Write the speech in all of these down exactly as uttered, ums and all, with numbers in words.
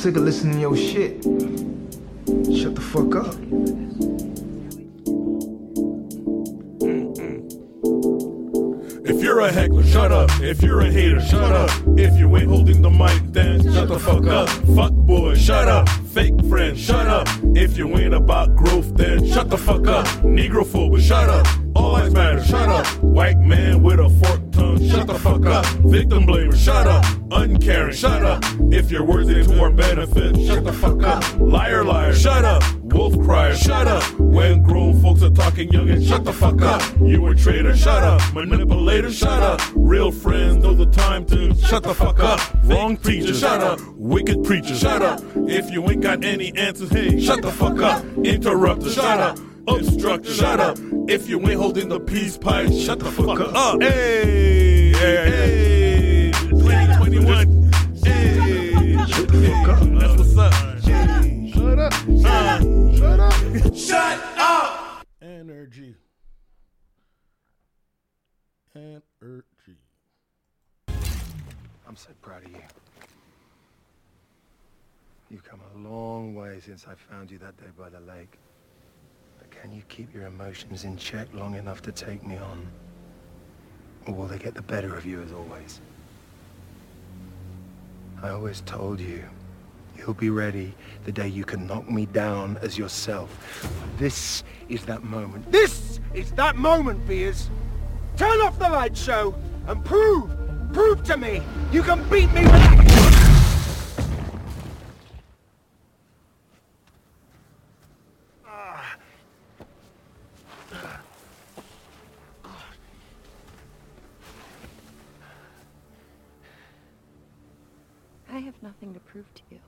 sick of listening to your shit. Shut the fuck up. If you're a heckler, shut up. If you're a hater, shut up. If you ain't holding the mic, then shut the fuck up. Fuck boy, shut up. Fake friend, shut up. If you ain't about growth, then shut the fuck up. Negrophobe, shut up. All lives matter, shut up. White man with a forked tongue, shut the fuck up. Victim blamer, shut up. Uncaring, shut up. If you're worthy to our benefit, shut the fuck up. Liar, liar, shut up. Wolf crier, shut up. When grown folks are talking young and shut the fuck up. You a traitor, shut up. Manipulator, shut up. Real friends know the time to shut the fuck up. Wrong preacher, shut up. Wicked preacher, shut up. If you ain't got any answers, hey, shut the fuck up. Interrupter, shut up. Obstructor, shut up. If you ain't holding the peace pipe, shut the fuck up. Hey, hey, hey. twenty twenty-one. Hey, shut the fuck up. That's what's up. Hey, shut up. Uh, shut up. Shut up. Energy. Energy. I'm so proud of you. You've come a long way since I found you that day by the lake. But can you keep your emotions in check long enough to take me on? Or will they get the better of you as always? I always told you, you'll be ready the day you can knock me down as yourself. This is that moment. This is that moment, Beers. Turn off the light show and prove, prove to me you can beat me with... I have nothing to prove to you.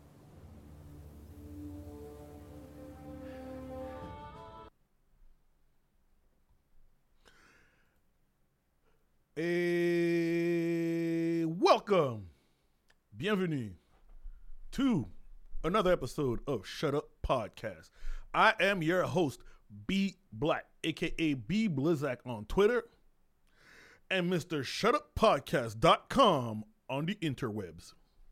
Hey, welcome, bienvenue to another episode of Shut Up Podcast. I am your host, B Black, aka B Blizzak on Twitter, and Mister Shut Up Podcast dot com on the interwebs.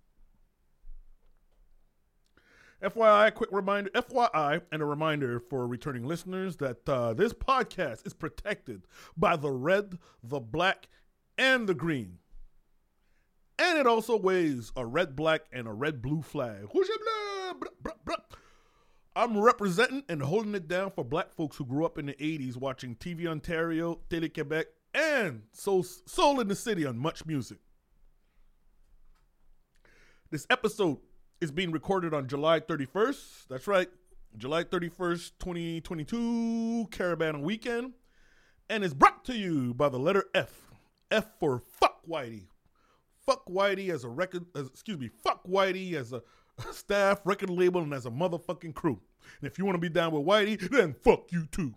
F Y I, quick reminder, F Y I, and a reminder for returning listeners that uh, this podcast is protected by the red, the black, and the green. And it also waves a red, black, and a red, blue flag. I'm representing and holding it down for black folks who grew up in the eighties watching T V Ontario, Télé-Québec, and Soul, Soul in the City on Much Music. This episode is being recorded on July thirty-first. That's right, July thirty-first, twenty twenty-two, Caravan weekend. And it's brought to you by the letter F. F for fuck Whitey. Fuck Whitey as a record, as, excuse me, fuck Whitey as a staff, record label, and as a motherfucking crew. And if you want to be down with Whitey, then fuck you too.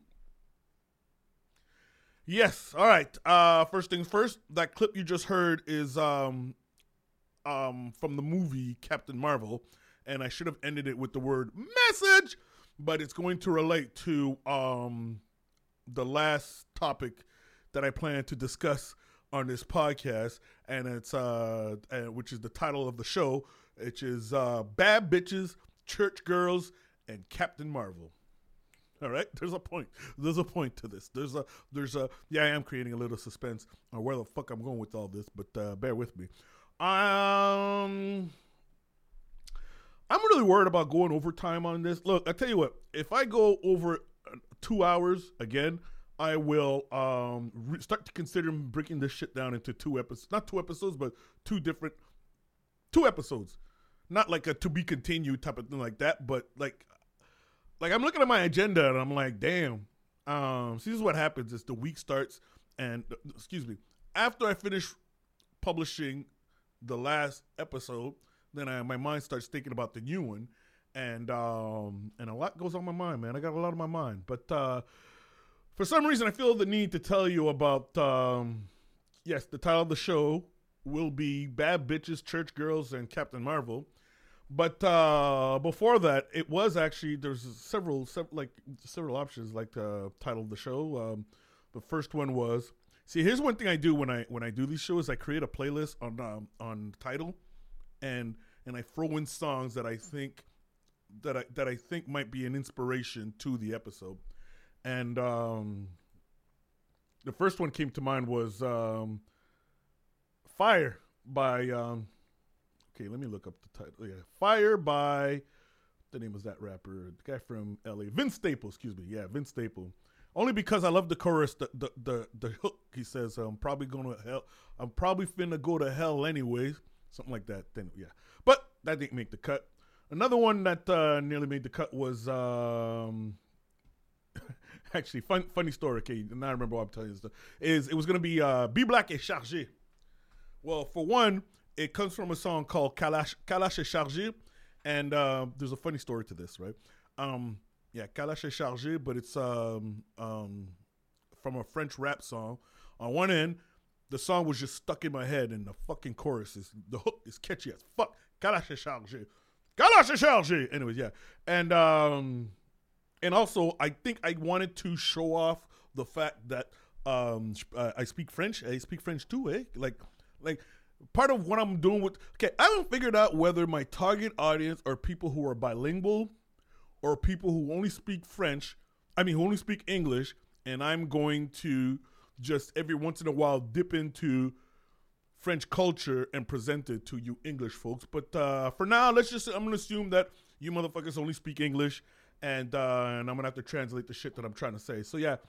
Yes, all right. Uh, first things first, that clip you just heard is um, um, from the movie Captain Marvel, and I should have ended it with the word message, but it's going to relate to um, the last topic that I plan to discuss on this podcast, and it's uh, uh, which is the title of the show, which is uh, Bad Bitches, Church Girls, and Captain Marvel. All right, there's a point. There's a point to this. There's a, there's a, yeah, I am creating a little suspense on where the fuck I'm going with all this, but uh, bear with me. Um, I'm really worried about going overtime on this. Look, I tell you what, if I go over two hours again, I will um re- start to consider breaking this shit down into two episodes, not two episodes, but two different, two episodes, not like a to be continued type of thing like that, but like, like I'm looking at my agenda and I'm like, damn. Um, see, this is what happens: is the week starts, and uh, excuse me, after I finish publishing the last episode, then I, my mind starts thinking about the new one, and um, and a lot goes on my mind, man. I got a lot on my mind, but uh, for some reason, I feel the need to tell you about. Um, yes, the title of the show will be "Bad Bitches, Church Girls, and Captain Marvel." But uh, before that, it was actually there's several, several like several options like the title of the show. Um, the first one was see. Here's one thing I do when I when I do these shows. I create a playlist on um, on Tidal, and and I throw in songs that I think that I that I think might be an inspiration to the episode. And um, the first one came to mind was um, "Fire" by. Um, okay, let me look up the title. Yeah, "Fire" by. The name was that rapper, the guy from L A, Vince Staples. Excuse me. Yeah, Vince Staples. Only because I love the chorus, the the the, the hook. He says, "I'm probably going to hell. I'm probably finna go to hell anyways." Something like that. Then yeah, but that didn't make the cut. Another one that uh, nearly made the cut was um, actually fun, funny story. Okay, now I remember what I'm telling you. This is it was gonna be uh, "Be Black et Chargé." Well, for one, it comes from a song called "Kalash Kalash et Chargé," and uh, there's a funny story to this, right? Um, Yeah, Kalash et Chargé, but it's um, um, from a French rap song. On one end, the song was just stuck in my head, and the fucking chorus is, the hook is catchy as fuck. Kalash et Chargé. Kalash et Chargé! Anyways, yeah. And, um, and also, I think I wanted to show off the fact that um, uh, I speak French. I speak French too, eh? Like, like, part of what I'm doing with, okay, I haven't figured out whether my target audience are people who are bilingual or people who only speak French, I mean, who only speak English, and I'm going to just every once in a while dip into French culture and present it to you English folks. But uh, for now, let's just, I'm going to assume that you motherfuckers only speak English, and uh, and I'm going to have to translate the shit that I'm trying to say. So yeah,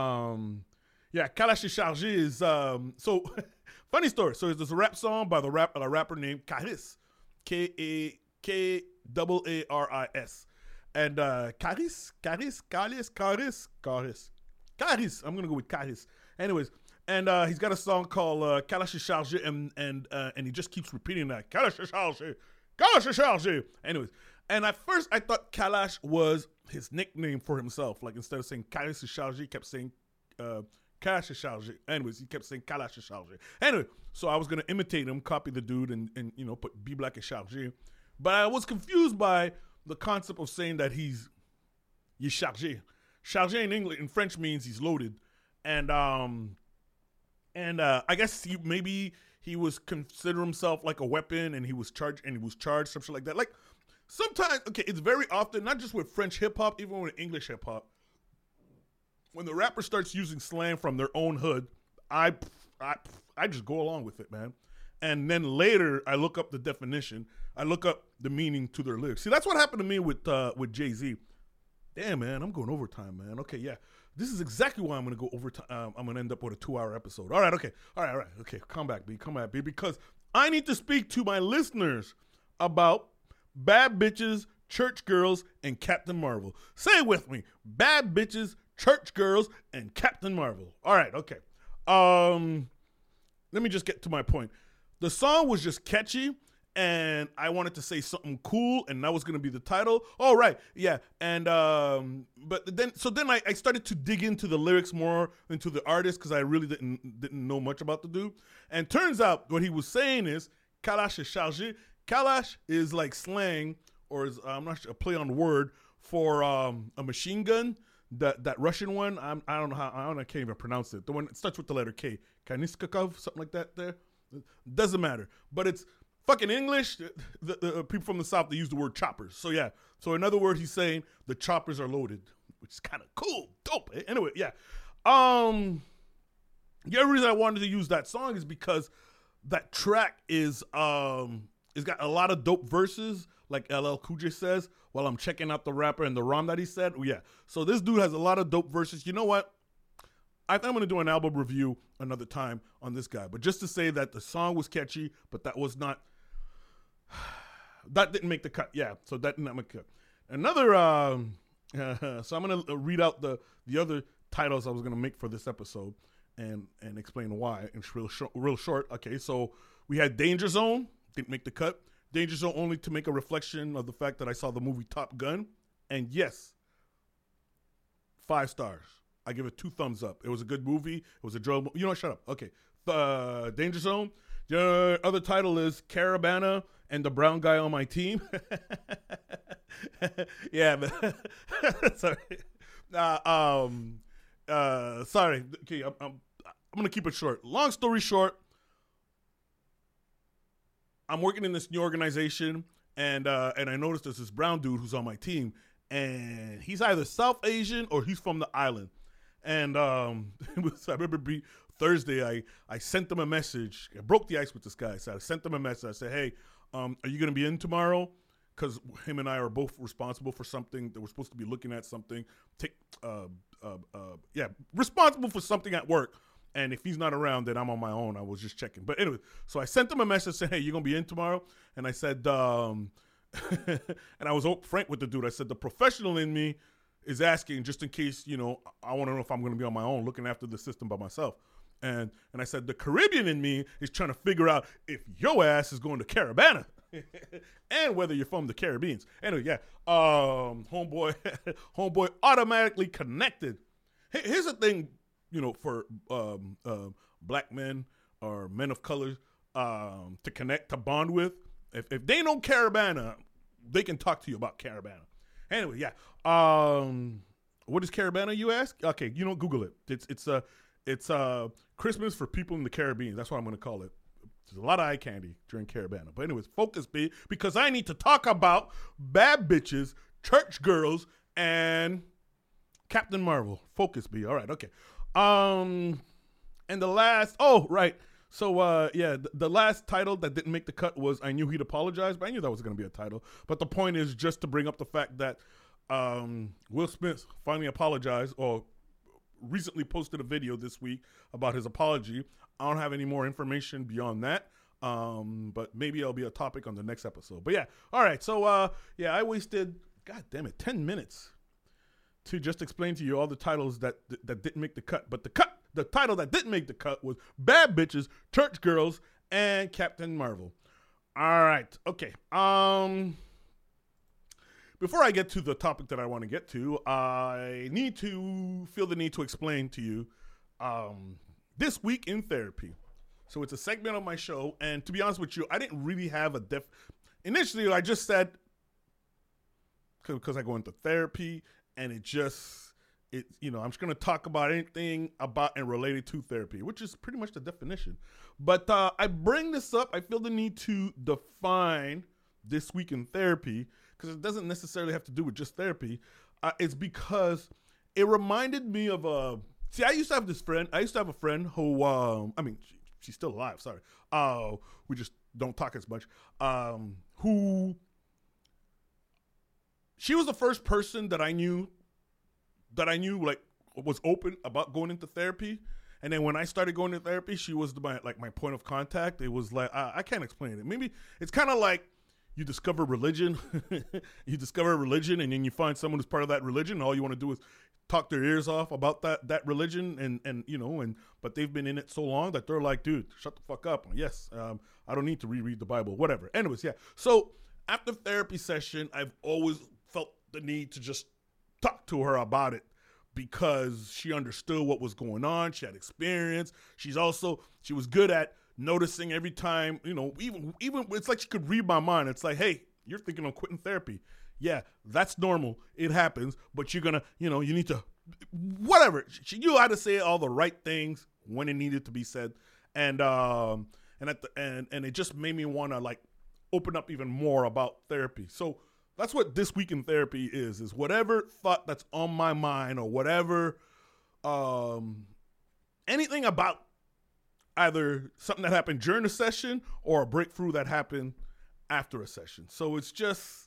um, yeah, Kalash et Chargé is, um, so, funny story. So there's a rap song by the rap, a rapper named Karis, K A K A A R I S. And uh, Karis, Karis, Karis, Karis, Karis, Karis. I'm gonna go with Karis. Anyways, and uh, he's got a song called uh, "Kalash et Chargé," and and uh, and he just keeps repeating that "Kalash et Chargé, Kalash et Chargé." Anyways, and at first I thought Kalash was his nickname for himself. Like instead of saying Karis et Chargé, he kept saying uh, Kalash et Chargé. Anyways, he kept saying Kalash et Chargé. Anyway, so I was gonna imitate him, copy the dude, and and you know put "Be Black et Chargé," but I was confused by the concept of saying that he's "il chargé." Chargé in English, in French means he's loaded, and um, and uh, I guess he maybe he was consider himself like a weapon, and he was charged, and he was charged, some shit like that. Like sometimes, okay, it's very often not just with French hip hop, even with English hip hop, when the rapper starts using slang from their own hood, I I I just go along with it, man. And then later, I look up the definition. I look up the meaning to their lyrics. See, that's what happened to me with uh, with Jay-Z. Damn, man, I'm going overtime, man. Okay, yeah. This is exactly why I'm going to go overtime. Um, I'm going to end up with a two-hour episode. All right, okay. All right, all right. Okay, come back, B. Come back, B. Because I need to speak to my listeners about Bad Bitches, Church Girls, and Captain Marvel. Say it with me. Bad Bitches, Church Girls, and Captain Marvel. All right, okay. Um, let me just get to my point. The song was just catchy, and I wanted to say something cool, and that was going to be the title. Oh, right, yeah. And um, but then, so then I, I started to dig into the lyrics more, into the artist, because I really didn't didn't know much about the dude. And turns out what he was saying is Kalash et Chargé. Kalash is like slang, or is, I'm not sure, a play on word for um, a machine gun. That that Russian one, I'm, I don't know how, I don't know, I can't even pronounce it. The one that starts with the letter K, Kaniskakov, something like that. There. Doesn't matter, but it's fucking English. The, the, the people from the South, they use the word choppers. So yeah. So in other words, he's saying the choppers are loaded, which is kind of cool, dope. Eh? Anyway, yeah. Um, the other reason I wanted to use that song is because that track is um, it's got a lot of dope verses, like L L Cool J says. While I'm checking out the rapper and the rhyme that he said, oh, yeah. So this dude has a lot of dope verses. You know what? I think I'm going to do an album review another time on this guy. But just to say that the song was catchy, but that was not, that didn't make the cut. Yeah, so that didn't make the cut. Another, um, so I'm going to read out the, the other titles I was going to make for this episode and, and explain why. It's real, sh- real short. Okay, so we had Danger Zone, didn't make the cut. Danger Zone only to make a reflection of the fact that I saw the movie Top Gun. And yes, five stars. I give it two thumbs up. It was a good movie. It was a drug. You know what? Shut up. Okay. Uh, Danger Zone. The other title is Caravana and the Brown Guy on My Team. Yeah, man. Sorry. Uh, um, uh, sorry. Okay, I'm, I'm, I'm going to keep it short. Long story short, I'm working in this new organization, and uh, and I noticed there's this brown dude who's on my team, and he's either South Asian or he's from the island. And um, it was, I remember be, Thursday, I, I sent him a message. I broke the ice with this guy. So I sent him a message. I said, hey, um, are you going to be in tomorrow? Because him and I are both responsible for something that we're supposed to be looking at something. Take, uh, uh, uh, yeah, responsible for something at work. And if he's not around, then I'm on my own. I was just checking. But anyway, so I sent him a message saying, hey, you going to be in tomorrow? And I said, um, and I was frank with the dude. I said, the professional in me is asking just in case, you know, I want to know if I'm going to be on my own looking after the system by myself. And and I said, the Caribbean in me is trying to figure out if your ass is going to Caribana and whether you're from the Caribbean. Anyway, yeah, um, homeboy, homeboy automatically connected. Here's the thing, you know, for um, uh, black men or men of color um, to connect, to bond with. If, if they know Caribana, they can talk to you about Caribana. Anyway, yeah. Um, what is Caribana, you ask? Okay, you know, Google it. It's it's uh, it's uh, Christmas for people in the Caribbean. That's what I'm going to call it. There's a lot of eye candy during Caribana. But anyways, focus, B, because I need to talk about bad bitches, church girls, and Captain Marvel. Focus, B. All right, okay. Um, and the last, oh, right. So, uh, yeah, the, the last title that didn't make the cut was I Knew He'd Apologize, but I knew that was going to be a title. But the point is just to bring up the fact that um, Will Smith finally apologized or recently posted a video this week about his apology. I don't have any more information beyond that, um, but maybe it'll be a topic on the next episode. But, yeah, all right. So, uh, yeah, I wasted, God damn it, ten minutes to just explain to you all the titles that that didn't make the cut. But the cut. The title that didn't make the cut was Bad Bitches, Church Girls, and Captain Marvel. All right. Okay. Um, before I get to the topic that I want to get to, I need to feel the need to explain to you um, This Week in Therapy. So it's a segment of my show. And to be honest with you, I didn't really have a def. Initially, I just said, because I go into therapy, and it just... It, you know, I'm just going to talk about anything about and related to therapy, which is pretty much the definition. But uh, I bring this up. I feel the need to define This Week in Therapy because it doesn't necessarily have to do with just therapy. Uh, it's because it reminded me of a. See, I used to have this friend. I used to have a friend who, um, I mean, she, she's still alive. Sorry. Uh, we just don't talk as much. Um, who. She was the first person that I knew. that I knew like was open about going into therapy. And then when I started going into therapy, she was my, like my point of contact. It was like, I, I can't explain it. Maybe it's kind of like you discover religion, you discover religion and then you find someone who's part of that religion. And all you want to do is talk their ears off about that, that religion. And, and, you know, and, but they've been in it so long that they're like, dude, shut the fuck up. Yes. Um, I don't need to reread the Bible, whatever. Anyways. Yeah. So after therapy session, I've always felt the need to just talk to her about it because she understood what was going on. She had experience. She's also, she was good at noticing every time, you know, even, even it's like she could read my mind. It's like, hey, you're thinking of quitting therapy. Yeah, that's normal. It happens, but you're going to, you know, you need to, whatever. She knew how to say all the right things when it needed to be said. And, um, and at the, and, and it just made me want to like open up even more about therapy. So, that's what This Week in Therapy is, is whatever thought that's on my mind or whatever, um, anything about either something that happened during a session or a breakthrough that happened after a session. So it's just,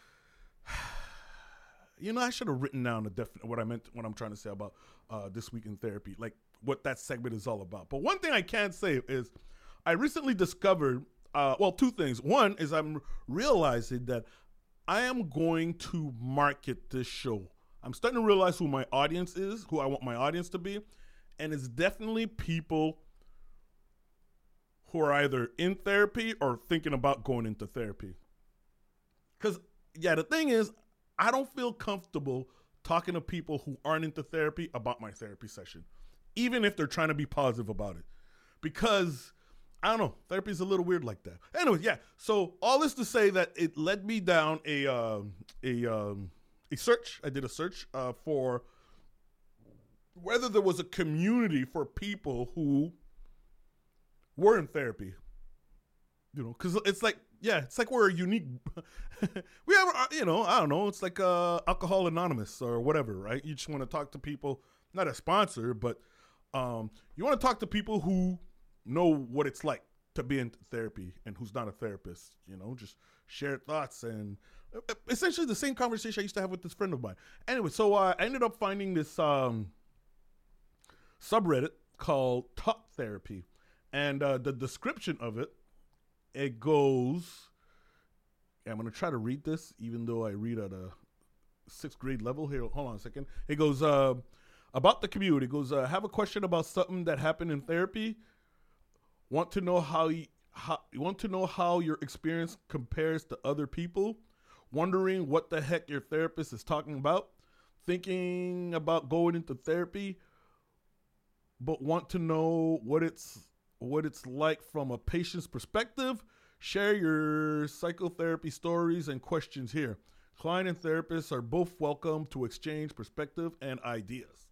you know, I should have written down the definite what I meant, what I'm trying to say about uh, This Week in Therapy, like what that segment is all about. But one thing I can say is I recently discovered, uh, well, two things. One is I'm realizing that I am going to market this show. I'm starting to realize who my audience is, who I want my audience to be. And it's definitely people who are either in therapy or thinking about going into therapy. Because, yeah, the thing is, I don't feel comfortable talking to people who aren't into therapy about my therapy session, even if they're trying to be positive about it. Because I don't know. Therapy is a little weird like that. Anyway, yeah. So all this to say that it led me down a uh, a um, a search. I did a search uh, for whether there was a community for people who were in therapy. You know, because it's like, yeah, it's like we're a unique. we have, uh, you know, I don't know. It's like uh, Alcohol Anonymous or whatever, right? You just want to talk to people, not a sponsor, but um, you want to talk to people who know what it's like to be in therapy and who's not a therapist. You know, just share thoughts and essentially the same conversation I used to have with this friend of mine. Anyway, so uh, I ended up finding this um, subreddit called Talk Therapy, and uh, the description of it. It goes, I'm going to try to read this, even though I read at a sixth grade level here. Hold on a second. It goes, uh, about the community. It goes, uh, have a question about something that happened in therapy. Want to know how you, how, you want to know how your experience compares to other people. Wondering what the heck your therapist is talking about. Thinking about going into therapy, but want to know what it's what it's like from a patient's perspective. Share your psychotherapy stories and questions here. Client and therapists are both welcome to exchange perspective and ideas.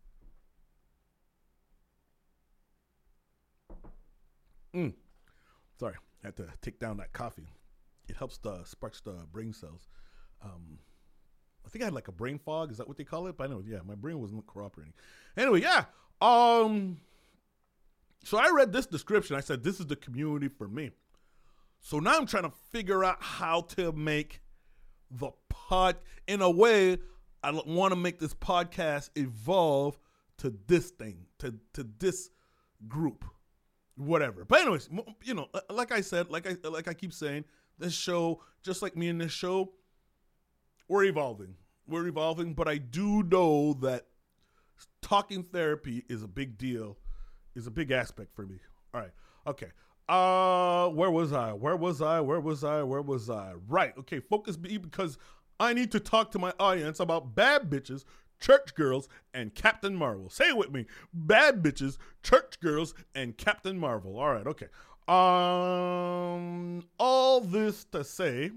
Mm. Sorry, I had to take down that coffee. It helps the sparks the brain cells. Um, I think I had like a brain fog. Is that what they call it? But I know, yeah, my brain wasn't cooperating. Anyway, yeah. Um... So I read this description. I said, this is the community for me. So now I'm trying to figure out how to make the pod, in a way, I want to make this podcast evolve to this thing, to, to this group, whatever. But anyways, you know, like I said, like I like I keep saying, this show, just like me in this show, we're evolving. We're evolving, but I do know that talking therapy is a big deal. Is a big aspect for me. All right. Okay. Uh, where was I? Where was I? Where was I? Where was I? Right. Okay. Focus B, because I need to talk to my audience about Bad Bitches, Church Girls, and Captain Marvel. Say it with me. Bad Bitches, Church Girls, and Captain Marvel. All right. Okay. Um, all this to say,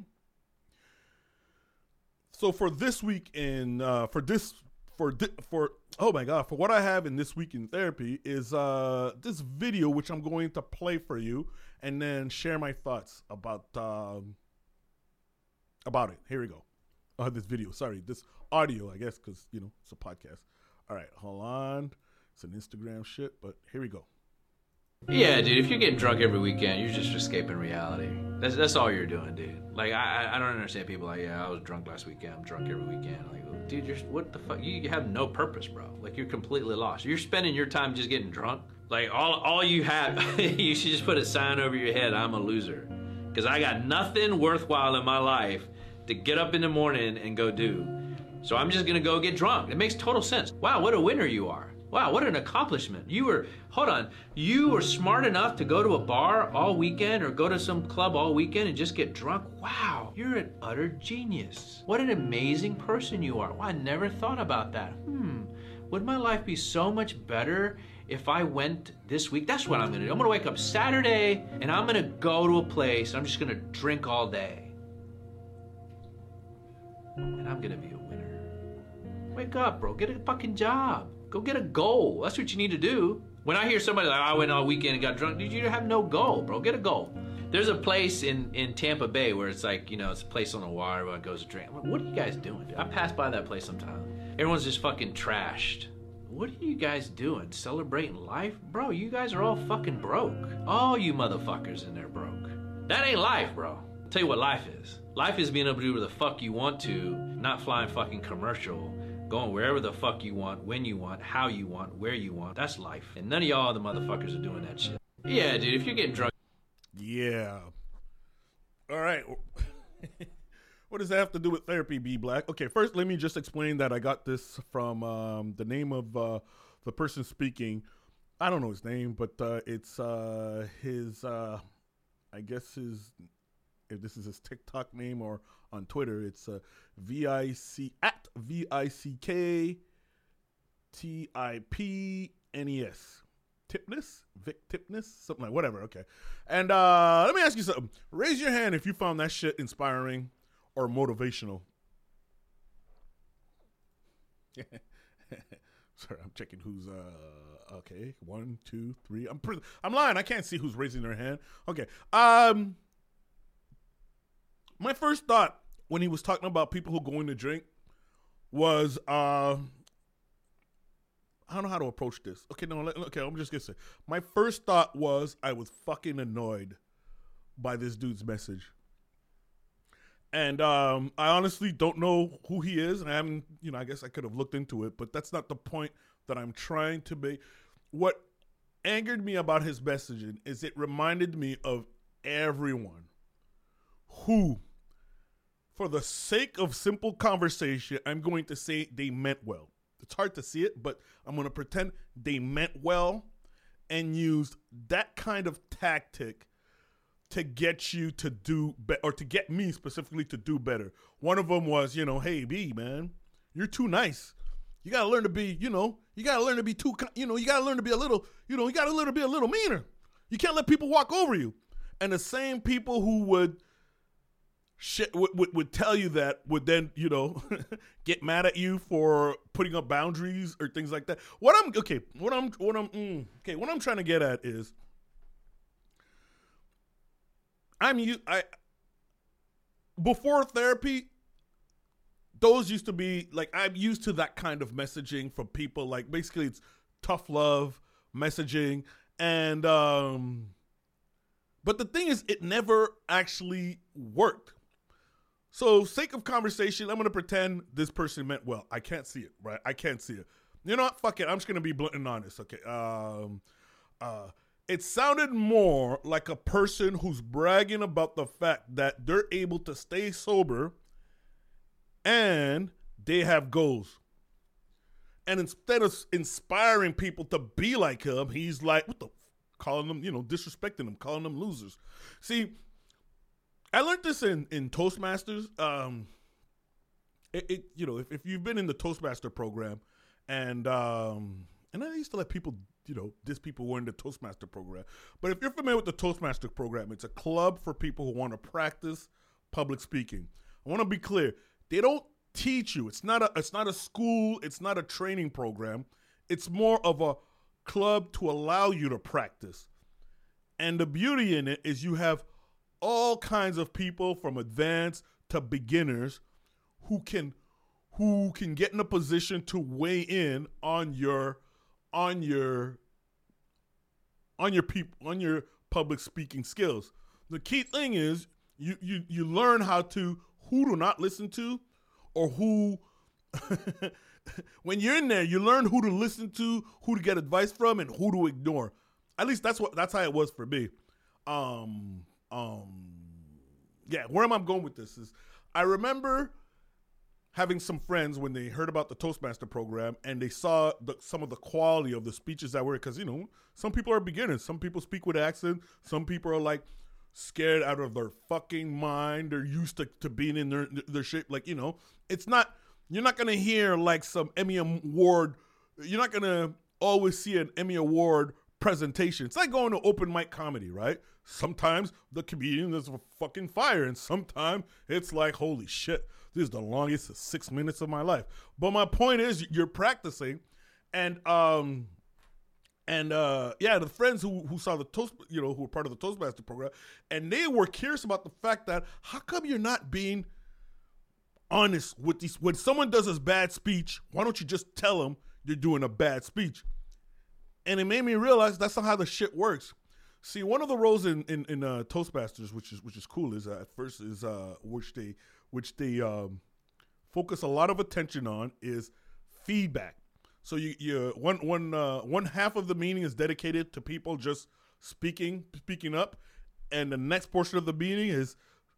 so for this week in, uh, for this, for, di- for, oh my God, for what I have in this week in therapy is uh, this video, which I'm going to play for you and then share my thoughts about, um, about it. Here we go. Uh, this video, sorry, this audio, I guess, because, you know, it's a podcast. All right, hold on. It's an Instagram shit, but here we go. Yeah, dude, if you're getting drunk every weekend, you're just escaping reality. That's that's all you're doing, dude. Like, I I don't understand people like, yeah, I was drunk last weekend, I'm drunk every weekend. Like, dude, you're, what the fuck? You have no purpose, bro. Like, you're completely lost. You're spending your time just getting drunk. Like, all all you have, you should just put a sign over your head, I'm a loser. Because I got nothing worthwhile in my life to get up in the morning and go do. So I'm just gonna go get drunk. It makes total sense. Wow, what a winner you are. Wow, what an accomplishment. You were, hold on, you were smart enough to go to a bar all weekend or go to some club all weekend and just get drunk? Wow, you're an utter genius. What an amazing person you are. Wow, I never thought about that. Hmm, would my life be so much better if I went this week? That's what I'm gonna do. I'm gonna wake up Saturday and I'm gonna go to a place, I'm just gonna drink all day. And I'm gonna be a winner. Wake up, bro, get a fucking job. Go get a goal. That's what you need to do. When I hear somebody like, I went all weekend and got drunk, dude, you have no goal, bro. Get a goal. There's a place in, in Tampa Bay where it's like, you know, it's a place on the water where it goes to drink. I'm like, what are you guys doing, dude? I pass by that place sometimes. Everyone's just fucking trashed. What are you guys doing? Celebrating life? Bro, you guys are all fucking broke. All you motherfuckers in there broke. That ain't life, bro. I'll tell you what life is. Life is being able to do whatever the fuck you want to, not flying fucking commercial. Going wherever the fuck you want, when you want, how you want, where you want. That's life. And none of y'all other motherfuckers are doing that shit. Yeah, dude, if you're getting drunk. Yeah. All right. What does that have to do with therapy, B Black? Okay, first let me just explain that I got this from um, the name of uh, the person speaking. I don't know his name, but uh, it's uh, his, uh, I guess his, if this is his TikTok name or on Twitter, it's uh, V I C at V I C K T I P N E S. Tipness? Vic Tipness? Something like whatever, okay. And uh, let me ask you something. Raise your hand if you found that shit inspiring or motivational. Sorry, I'm checking who's uh okay. One, two, three. I'm pre- I'm lying. I can't see who's raising their hand. Okay. Um my first thought when he was talking about people who go in to drink was, uh, I don't know how to approach this. Okay, no, let, okay, I'm just gonna say. My first thought was I was fucking annoyed by this dude's message. And um, I honestly don't know who he is. I haven't, you know, I guess I could have looked into it, but that's not the point that I'm trying to make. What angered me about his messaging is it reminded me of everyone who, for the sake of simple conversation, I'm going to say they meant well. It's hard to see it, but I'm going to pretend they meant well and used that kind of tactic to get you to do better, or to get me specifically to do better. One of them was, you know, hey, B, man, you're too nice. You got to learn to be, you know, you got to learn to be too, you know, you got to learn to be a little, you know, you got to learn to be a little meaner. You can't let people walk over you. And the same people who would shit would, would, would tell you that would then, you know, get mad at you for putting up boundaries or things like that. What I'm, okay, what I'm, what I'm, mm, okay, what I'm trying to get at is, I'm you I before therapy, those used to be like, I'm used to that kind of messaging from people. Like basically it's tough love messaging. And um but the thing is, it never actually worked. So sake of conversation, I'm gonna pretend this person meant well. I can't see it, right? I can't see it. You know what? Fuck it. I'm just gonna be blunt and honest. Okay. Um uh It sounded more like a person who's bragging about the fact that they're able to stay sober and they have goals. And instead of inspiring people to be like him, he's like, what the f-? Calling them, you know, disrespecting them, calling them losers. See, I learned this in, in Toastmasters. Um, it, it you know, if, if you've been in the Toastmaster program, and um, and I used to let people, you know, diss people who were in the Toastmaster program. But if you're familiar with the Toastmaster program, it's a club for people who want to practice public speaking. I want to be clear. They don't teach you. It's not a it's not a school, it's not a training program. It's more of a club to allow you to practice. And the beauty in it is you have all kinds of people from advanced to beginners who can who can get in a position to weigh in on your on your on your people on your public speaking skills. The key thing is you you you learn how to who to not listen to, or who when you're in there, you learn who to listen to, who to get advice from, and who to ignore. At least that's what that's how it was for me. Um um yeah, where am I going with this is I remember having some friends when they heard about the Toastmaster program and they saw the, some of the quality of the speeches that were, because, you know, some people are beginners. Some people speak with accent. Some people are like scared out of their fucking mind. They're used to, to being in their, their shape. Like, you know, it's not, you're not going to hear like some Emmy Award. You're not going to always see an Emmy Award presentation. It's like going to open mic comedy, right? Sometimes the comedian is fucking fire, and sometimes it's like, holy shit, this is the longest six minutes of my life. But my point is, you're practicing, and um, and uh, yeah, the friends who who saw the Toast, you know, who were part of the Toastmaster program, and they were curious about the fact that how come you're not being honest with these? When someone does a bad speech, why don't you just tell them you're doing a bad speech? And it made me realize that's not how the shit works. See, one of the roles in in, in uh, Toastmasters, which is which is cool, is uh, at first is uh, which they which they um, focus a lot of attention on is feedback. So you you one one uh, one half of the meeting is dedicated to people just speaking speaking up, and the next portion of the meeting is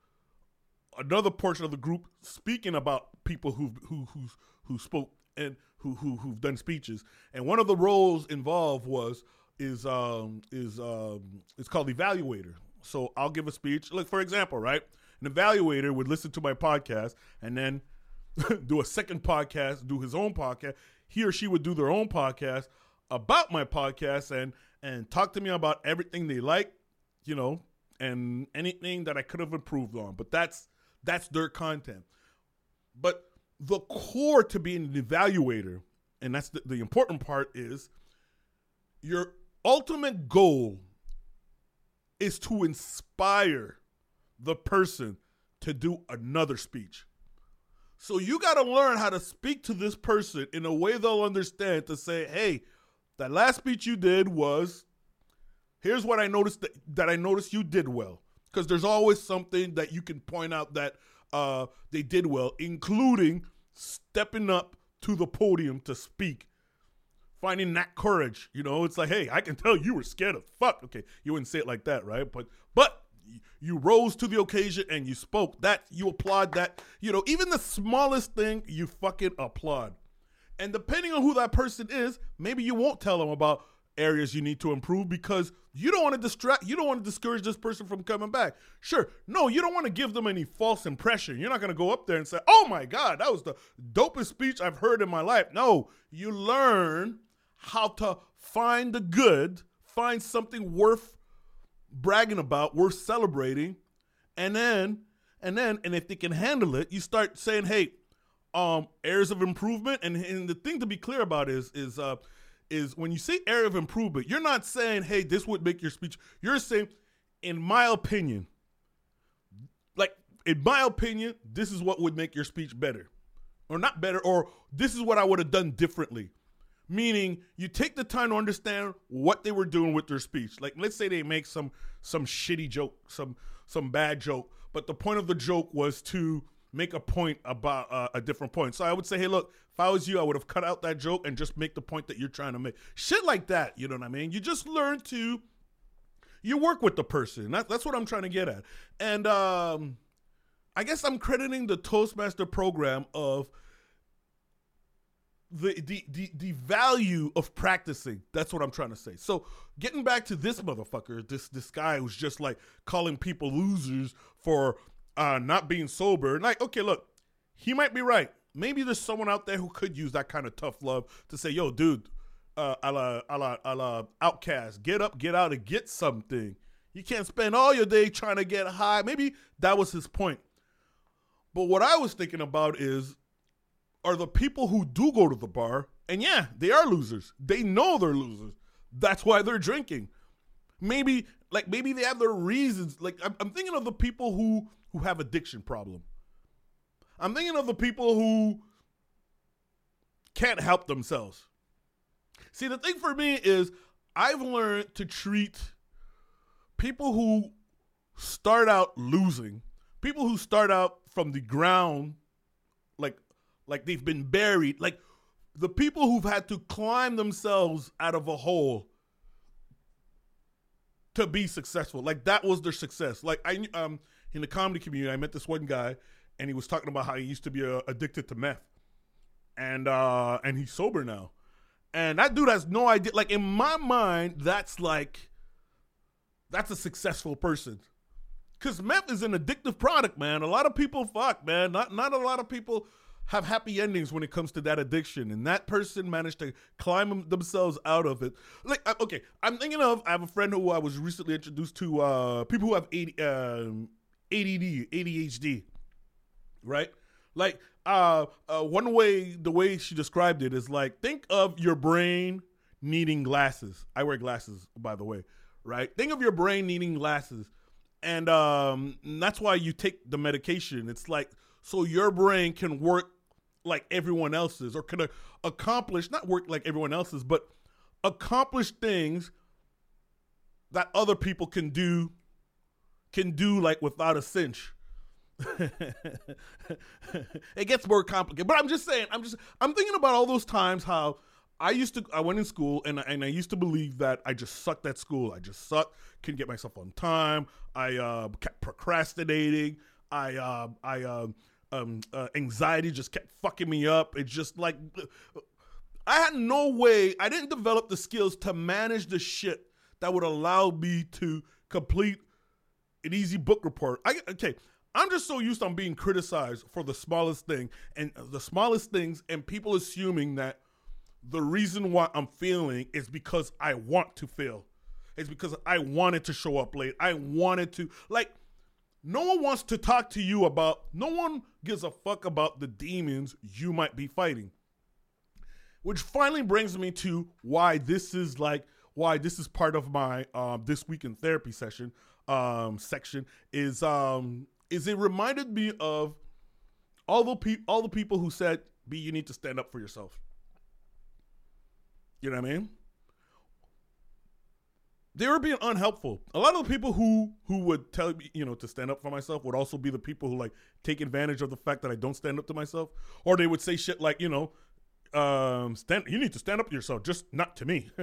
another portion of the group speaking about people who who who who spoke and who who who've done speeches. And one of the roles involved was. is um is um it's called evaluator. So I'll give a speech. Like, for example, right? An evaluator would listen to my podcast and then do a second podcast, do his own podcast. He or she would do their own podcast about my podcast and and talk to me about everything they like, you know, and anything that I could have improved on. But that's that's their content. But the core to being an evaluator, and that's the, the important part, is your ultimate goal is to inspire the person to do another speech. So you got to learn how to speak to this person in a way they'll understand, to say, hey, that last speech you did was, here's what I noticed that, that I noticed you did well. Because there's always something that you can point out that uh, they did well, including stepping up to the podium to speak. Finding that courage, you know, it's like, hey, I can tell you were scared of fuck. Okay, you wouldn't say it like that, right? But but you rose to the occasion and you spoke. That, you applaud that. You know, even the smallest thing, you fucking applaud. And depending on who that person is, maybe you won't tell them about areas you need to improve because you don't want to distract, you don't want to discourage this person from coming back. Sure, no, you don't want to give them any false impression. You're not going to go up there and say, oh my God, that was the dopest speech I've heard in my life. No, you learn how to find the good, find something worth bragging about, worth celebrating, and then, and then, and if they can handle it, you start saying, hey, um, areas of improvement. And, and the thing to be clear about is, is, uh, is when you say area of improvement, you're not saying, hey, this would make your speech. You're saying, in my opinion, like, in my opinion, this is what would make your speech better. Or not better, or this is what I would have done differently. Meaning, you take the time to understand what they were doing with their speech. Like, let's say they make some some shitty joke, some some bad joke, but the point of the joke was to make a point about uh, a different point. So I would say, hey, look, if I was you, I would have cut out that joke and just make the point that you're trying to make. Shit like that, you know what I mean? You just learn to, you work with the person. That, that's what I'm trying to get at. And um, I guess I'm crediting the Toastmaster program of the, the the the value of practicing. That's what I'm trying to say. So getting back to this motherfucker, this this guy who's just like calling people losers for uh, not being sober. And like, okay, look, he might be right. Maybe there's someone out there who could use that kind of tough love to say, yo, dude, uh, a la, a la, a la Outcast, get up, get out, and get something. You can't spend all your day trying to get high. Maybe that was his point. But what I was thinking about is, are the people who do go to the bar, and yeah, they are losers. They know they're losers. That's why they're drinking. Maybe, like, maybe they have their reasons. Like, I'm, I'm thinking of the people who, who have addiction problem. I'm thinking of the people who can't help themselves. See, the thing for me is I've learned to treat people who start out losing, people who start out from the ground, like, like they've been buried, like the people who've had to climb themselves out of a hole to be successful. Like, that was their success. Like, I um in the comedy community, I met this one guy, and he was talking about how he used to be uh, addicted to meth, and uh, and he's sober now. And that dude has no idea. Like, in my mind, that's like, that's a successful person. Because meth is an addictive product, man. A lot of people fuck, man. Not not a lot of people have happy endings when it comes to that addiction. And that person managed to climb themselves out of it. Like, okay, I'm thinking of, I have a friend who I was recently introduced to, uh, people who have A D, um, A D D, A D H D, right? Like, uh, uh, one way, the way she described it is like, think of your brain needing glasses. I wear glasses, by the way, right? Think of your brain needing glasses. And um, that's why you take the medication. It's like, so your brain can work like everyone else's, or can uh, accomplish, not work like everyone else's, but accomplish things that other people can do, can do like without a cinch. It gets more complicated, but I'm just saying, I'm just, I'm thinking about all those times how I used to, I went in school and, and I used to believe that I just sucked at school. I just sucked, couldn't get myself on time. I uh, kept procrastinating. I, uh, I, uh, um, uh, anxiety just kept fucking me up. It's just like, I had no way, I didn't develop the skills to manage the shit that would allow me to complete an easy book report. I, okay. I'm just so used to being criticized for the smallest thing and the smallest things, and people assuming that the reason why I'm failing is because I want to fail. It's because I wanted to show up late. I wanted to, like, no one wants to talk to you about, no one gives a fuck about the demons you might be fighting. Which finally brings me to why this is like, why this is part of my um, This Week in Therapy session, um, section is, um, is it reminded me of all the pe- all the people who said, B, you need to stand up for yourself. You know what I mean? They were being unhelpful. A lot of the people who who would tell me, you know, to stand up for myself would also be the people who like take advantage of the fact that I don't stand up to myself. Or they would say shit like, you know, um, stand. You need to stand up to yourself, just not to me.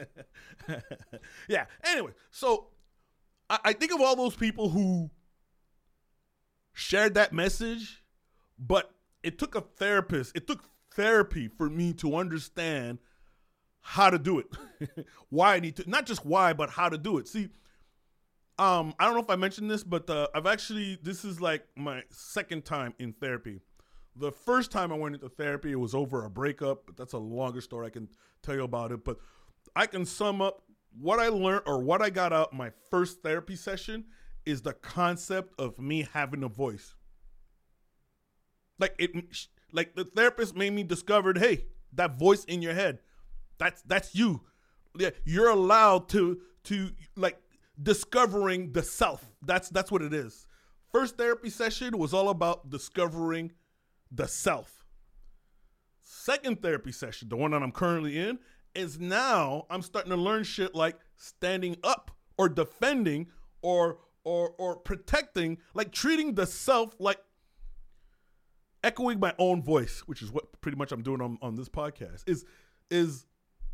Yeah. Anyway, so I, I think of all those people who shared that message, but it took a therapist. It took therapy for me to understand how to do it. Why I need to, not just why, but how to do it. See, um, I don't know if I mentioned this, but uh, I've actually, this is like my second time in therapy. The first time I went into therapy, it was over a breakup, but that's a longer story. I can tell you about it, but I can sum up what I learned or what I got out my first therapy session is the concept of me having a voice. Like it, like the therapist made me discover, hey, that voice in your head, That's that's you. Yeah, you're allowed to to like discovering the self. That's that's what it is. First therapy session was all about discovering the self. Second therapy session, the one that I'm currently in, is now I'm starting to learn shit like standing up or defending or or or protecting, like treating the self like echoing my own voice, which is what pretty much I'm doing on, on this podcast. Is is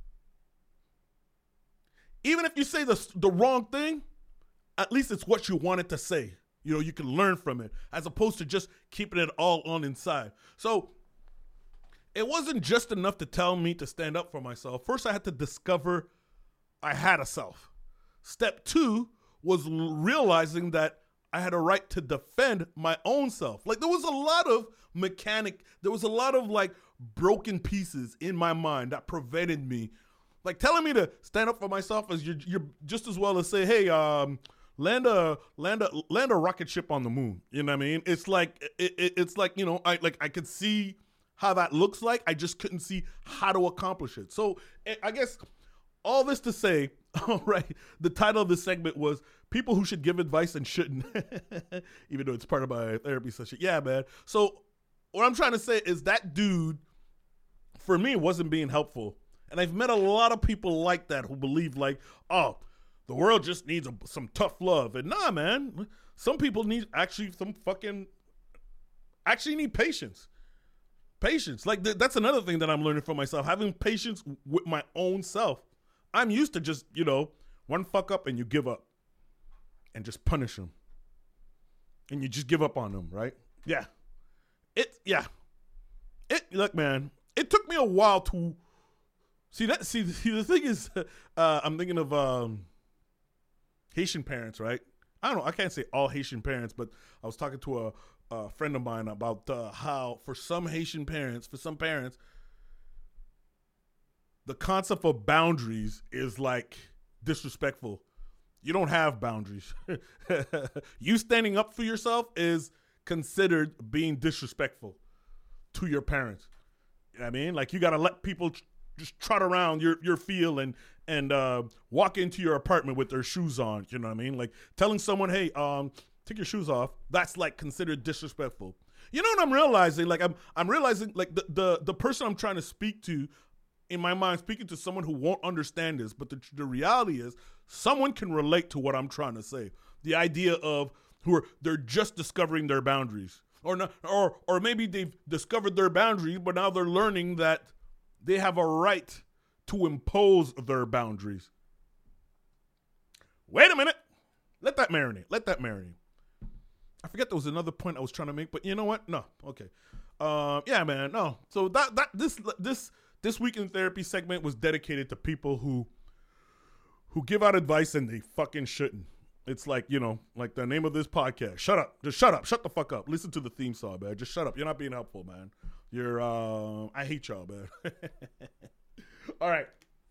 even if you say the, the wrong thing, at least it's what you wanted to say. You know, you can learn from it as opposed to just keeping it all on inside. So it wasn't just enough to tell me to stand up for myself. First, I had to discover I had a self. Step two was realizing that I had a right to defend my own self. Like there was a lot of mechanic, there was a lot of like broken pieces in my mind that prevented me. Like telling me to stand up for myself as you're, you're just as well as say, hey, um, land a land a land a rocket ship on the moon. You know what I mean? It's like it, it, it's like, you know, I like I could see how that looks like. I just couldn't see how to accomplish it. So I guess all this to say, all right, the title of this segment was people who should give advice and shouldn't, even though it's part of my therapy session. Yeah, man. So what I'm trying to say is that dude, for me, wasn't being helpful. And I've met a lot of people like that who believe like, oh, the world just needs a, some tough love. And nah, man, some people need actually some fucking, actually need patience. Patience. Like th- that's another thing that I'm learning for myself, having patience with my own self. I'm used to just, you know, one fuck up and you give up and just punish them. And you just give up on them, right? Yeah. It, yeah. It, look, man, it took me a while to, See that? See, see the thing is, uh, I'm thinking of um, Haitian parents, right? I don't know. I can't say all Haitian parents, but I was talking to a, a friend of mine about uh, how for some Haitian parents, for some parents, the concept of boundaries is like disrespectful. You don't have boundaries. You standing up for yourself is considered being disrespectful to your parents. You know what I mean? Like you got to let people Tr- just trot around your, your field and, and uh, walk into your apartment with their shoes on. You know what I mean? Like telling someone, hey, um, take your shoes off. That's like considered disrespectful. You know what I'm realizing? Like I'm, I'm realizing like the, the, the person I'm trying to speak to in my mind, speaking to someone who won't understand this, but the, the reality is someone can relate to what I'm trying to say. The idea of who are, they're just discovering their boundaries or not, or, or maybe they've discovered their boundaries, but now they're learning that they have a right to impose their boundaries. Wait a minute. Let that marinate. Let that marinate. I forget there was another point I was trying to make, but you know what? No. Okay. Uh, yeah, man. No. So that that this this this week in therapy segment was dedicated to people who who give out advice and they fucking shouldn't. It's like, you know, like the name of this podcast. Shut up. Just shut up. Shut the fuck up. Listen to the theme song, man. Just shut up. You're not being helpful, man. You're, uh, I hate y'all, man. All right.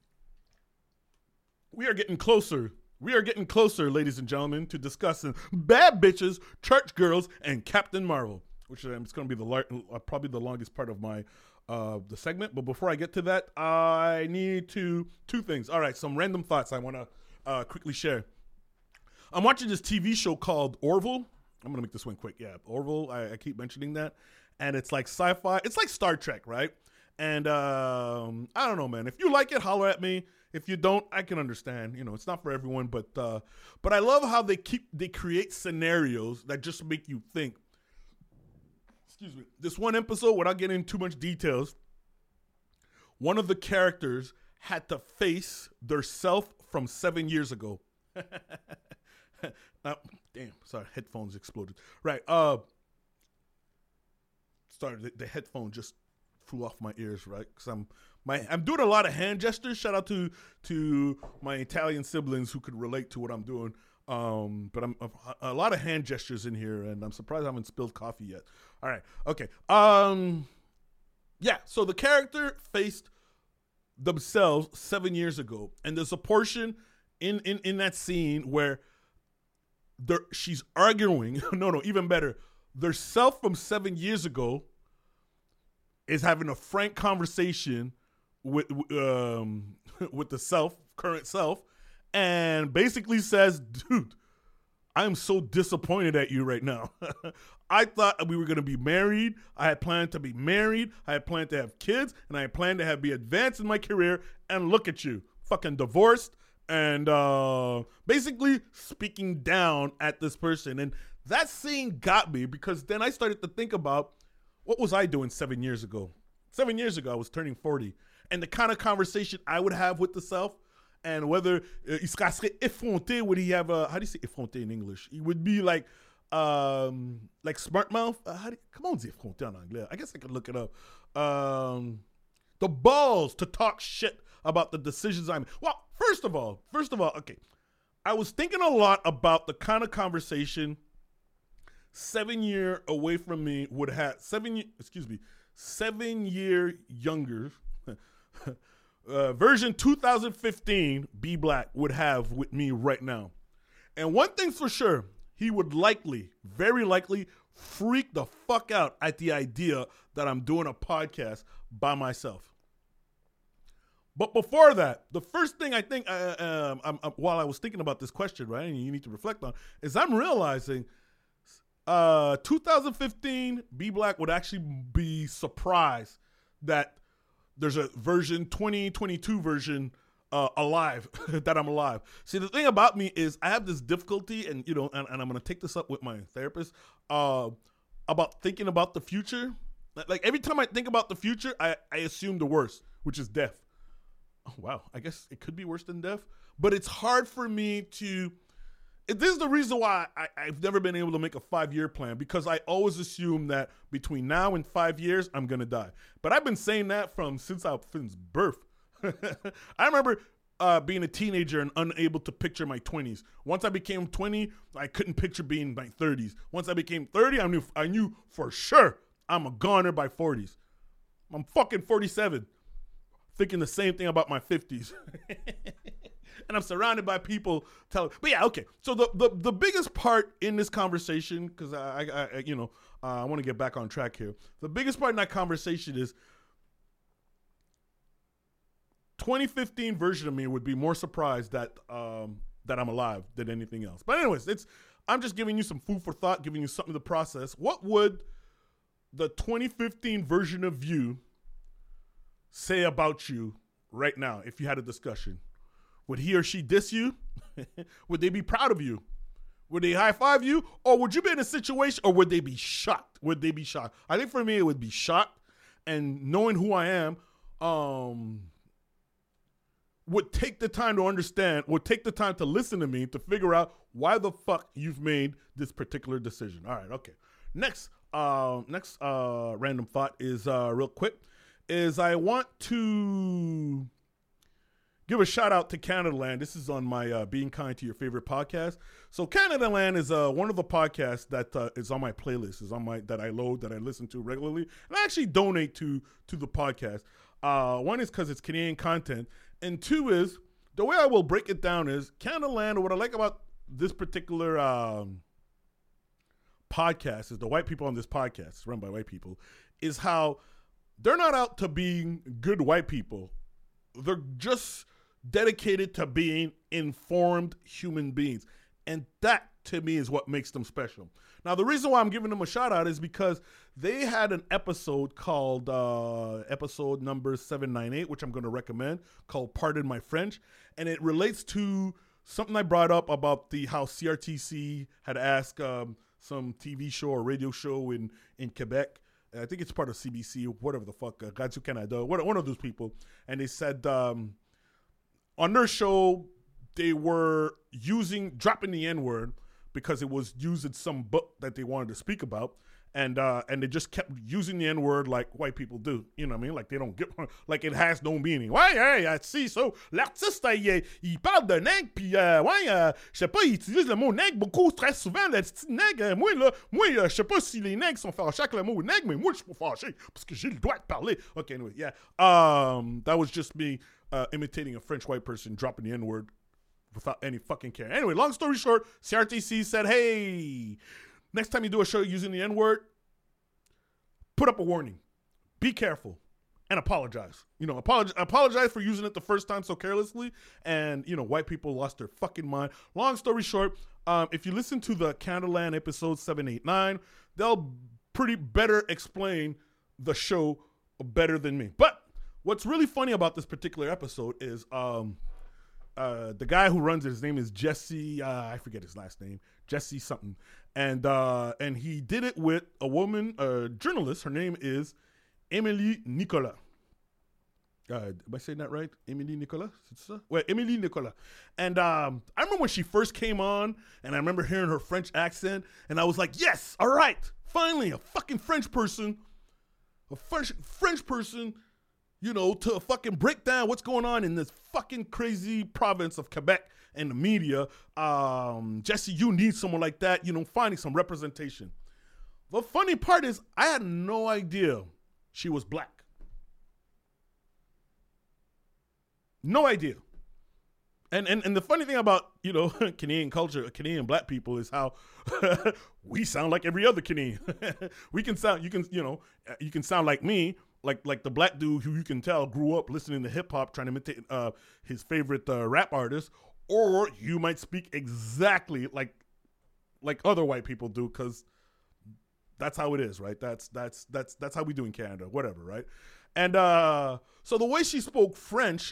We are getting closer. We are getting closer, ladies and gentlemen, to discussing Bad Bitches, Church Girls, and Captain Marvel, which is going to be the lar- uh, probably the longest part of my uh, the segment. But before I get to that, I need to, two things. All right, some random thoughts I want to uh, quickly share. I'm watching this T V show called Orville. I'm gonna make this one quick. Yeah, Orville. I, I keep mentioning that, and it's like sci-fi. It's like Star Trek, right? And um, I don't know, man. If you like it, holler at me. If you don't, I can understand. You know, it's not for everyone, but uh, but I love how they keep they create scenarios that just make you think. Excuse me. This one episode, without getting into too much details, one of the characters had to face their self from seven years ago. uh, damn, sorry, headphones exploded. Right. Uh, sorry, the, the headphone just flew off my ears, right? Because I'm my I'm doing a lot of hand gestures. Shout out to to my Italian siblings who could relate to what I'm doing. Um, but I'm a, a lot of hand gestures in here, and I'm surprised I haven't spilled coffee yet. All right, okay. Um, yeah. So the character faced themselves seven years ago, and there's a portion in in in that scene where they're she's arguing. no, no, even better. Their self from seven years ago is having a frank conversation with um with the self, current self, and basically says, dude, I'm so disappointed at you right now. I thought we were going to be married. I had planned to be married. I had planned to have kids, and I had planned to have be advanced in my career, and look at you, fucking divorced, and uh, basically speaking down at this person. And that scene got me, because then I started to think about, what was I doing seven years ago? Seven years ago, I was turning forty. And the kind of conversation I would have with the self, and whether uh, il serait effronté, would he have a, how do you say effronté in English? He would be like, um, like smart mouth. Uh, how do you, come on, say effronté en anglais. I guess I could look it up. Um, the balls to talk shit about the decisions I'm. Well, first of all, first of all, okay, I was thinking a lot about the kind of conversation seven year away from me would have seven. Year, excuse me, seven year younger. Uh, version two thousand fifteen B Black would have with me right now. And one thing's for sure, he would likely, very likely, freak the fuck out at the idea that I'm doing a podcast by myself. But before that, the first thing I think, uh, um, I'm, I'm, while I was thinking about this question, right, and you need to reflect on, is I'm realizing uh, two thousand fifteen B Black would actually be surprised that there's a version twenty twenty-two version uh, alive, that I'm alive. See, the thing about me is I have this difficulty, and you know, and, and I'm gonna take this up with my therapist uh, about thinking about the future. Like every time I think about the future, I, I assume the worst, which is death. Oh, wow, I guess it could be worse than death, but it's hard for me to. This is the reason why I, I've never been able to make a five-year plan, because I always assume that between now and five years, I'm going to die. But I've been saying that from since I since birth. I remember uh, being a teenager and unable to picture my twenties. Once I became twenty, I couldn't picture being my thirties. Once I became thirty, I knew I knew for sure I'm a goner by forties. I'm fucking forty-seven, thinking the same thing about my fifties. And I'm surrounded by people telling, but yeah, okay. So the the, the biggest part in this conversation, because I, I, I, you know, uh, I want to get back on track here. The biggest part in that conversation is twenty fifteen version of me would be more surprised that um, that I'm alive than anything else. But anyways, it's I'm just giving you some food for thought, giving you something to process. What would the twenty fifteen version of you say about you right now if you had a discussion? Would he or she diss you? Would they be proud of you? Would they high five you? Or would you be in a situation, or would they be shocked? Would they be shocked? I think for me, it would be shocked. And knowing who I am, um, would take the time to understand, would take the time to listen to me to figure out why the fuck you've made this particular decision. All right, okay. Next, uh, next uh, random thought is uh, real quick, is I want to give a shout out to Canada Land. This is on my uh, Being Kind to Your Favorite podcast. So Canada Land is uh, one of the podcasts that uh, is on my playlist, is on my that I load, that I listen to regularly, and I actually donate to to the podcast. Uh, one is because it's Canadian content, and two is the way I will break it down is Canada Land. What I like about this particular um, podcast is the white people on this podcast, it's run by white people, is how they're not out to being good white people. They're just dedicated to being informed human beings. And that to me is what makes them special. Now, the reason why I'm giving them a shout out is because they had an episode called uh, episode number seven ninety-eight, which I'm going to recommend, called Pardon My French. And it relates to something I brought up about the how C R T C had asked um, some T V show or radio show in, in Quebec. I think it's part of C B C, whatever the fuck, uh, Radio Canada, one, one of those people. And they said um, on their show, they were using, dropping the N-word because it was used in some book that they wanted to speak about. And uh, and they just kept using the N-word like white people do. You know what I mean? Like they don't get, like it has no meaning. Ouais, hey, si, so, l'artiste, il, il parle de nègre, puis, euh, ouais, euh, je sais pas, il utilise le mot nègre beaucoup, très souvent, le petit nègre. Moi, là, moi, euh, je sais pas si les nègres sont fâchés avec le mot nègre, mais moi, je suis pas fâché, parce que j'ai le droit de parler. Okay, anyway, yeah. Um, that was just me uh, imitating a French white person dropping the N-word without any fucking care. Anyway, long story short, C R T C said, hey, next time you do a show using the N-word, put up a warning. Be careful and apologize. You know, apologize, apologize for using it the first time so carelessly. And, you know, white people lost their fucking mind. Long story short, um, if you listen to the Canadaland episode seven eight nine, they'll pretty better explain the show better than me. But what's really funny about this particular episode is um, uh, the guy who runs it, his name is Jesse, uh, I forget his last name, Jesse something. And uh, and he did it with a woman, a journalist. Her name is Émilie Nicolas. Uh, am I saying that right? Émilie Nicolas? Well, Émilie Nicolas. And um, I remember when she first came on, and I remember hearing her French accent, and I was like, yes, all right, finally, a fucking French person, a French French person, you know, to fucking break down what's going on in this fucking crazy province of Quebec and the media. Um, Jesse, you need someone like that, you know, finding some representation. The funny part is I had no idea she was black. No idea. And, and and the funny thing about, you know, Canadian culture, Canadian black people is how we sound like every other Canadian. we can sound, you can, you know, you can sound like me, like like the black dude who you can tell grew up listening to hip hop, trying to imitate uh, his favorite uh, rap artist, or you might speak exactly like like other white people do, because that's how it is, right? That's that's that's that's how we do in Canada, whatever, right? And uh, so the way she spoke French,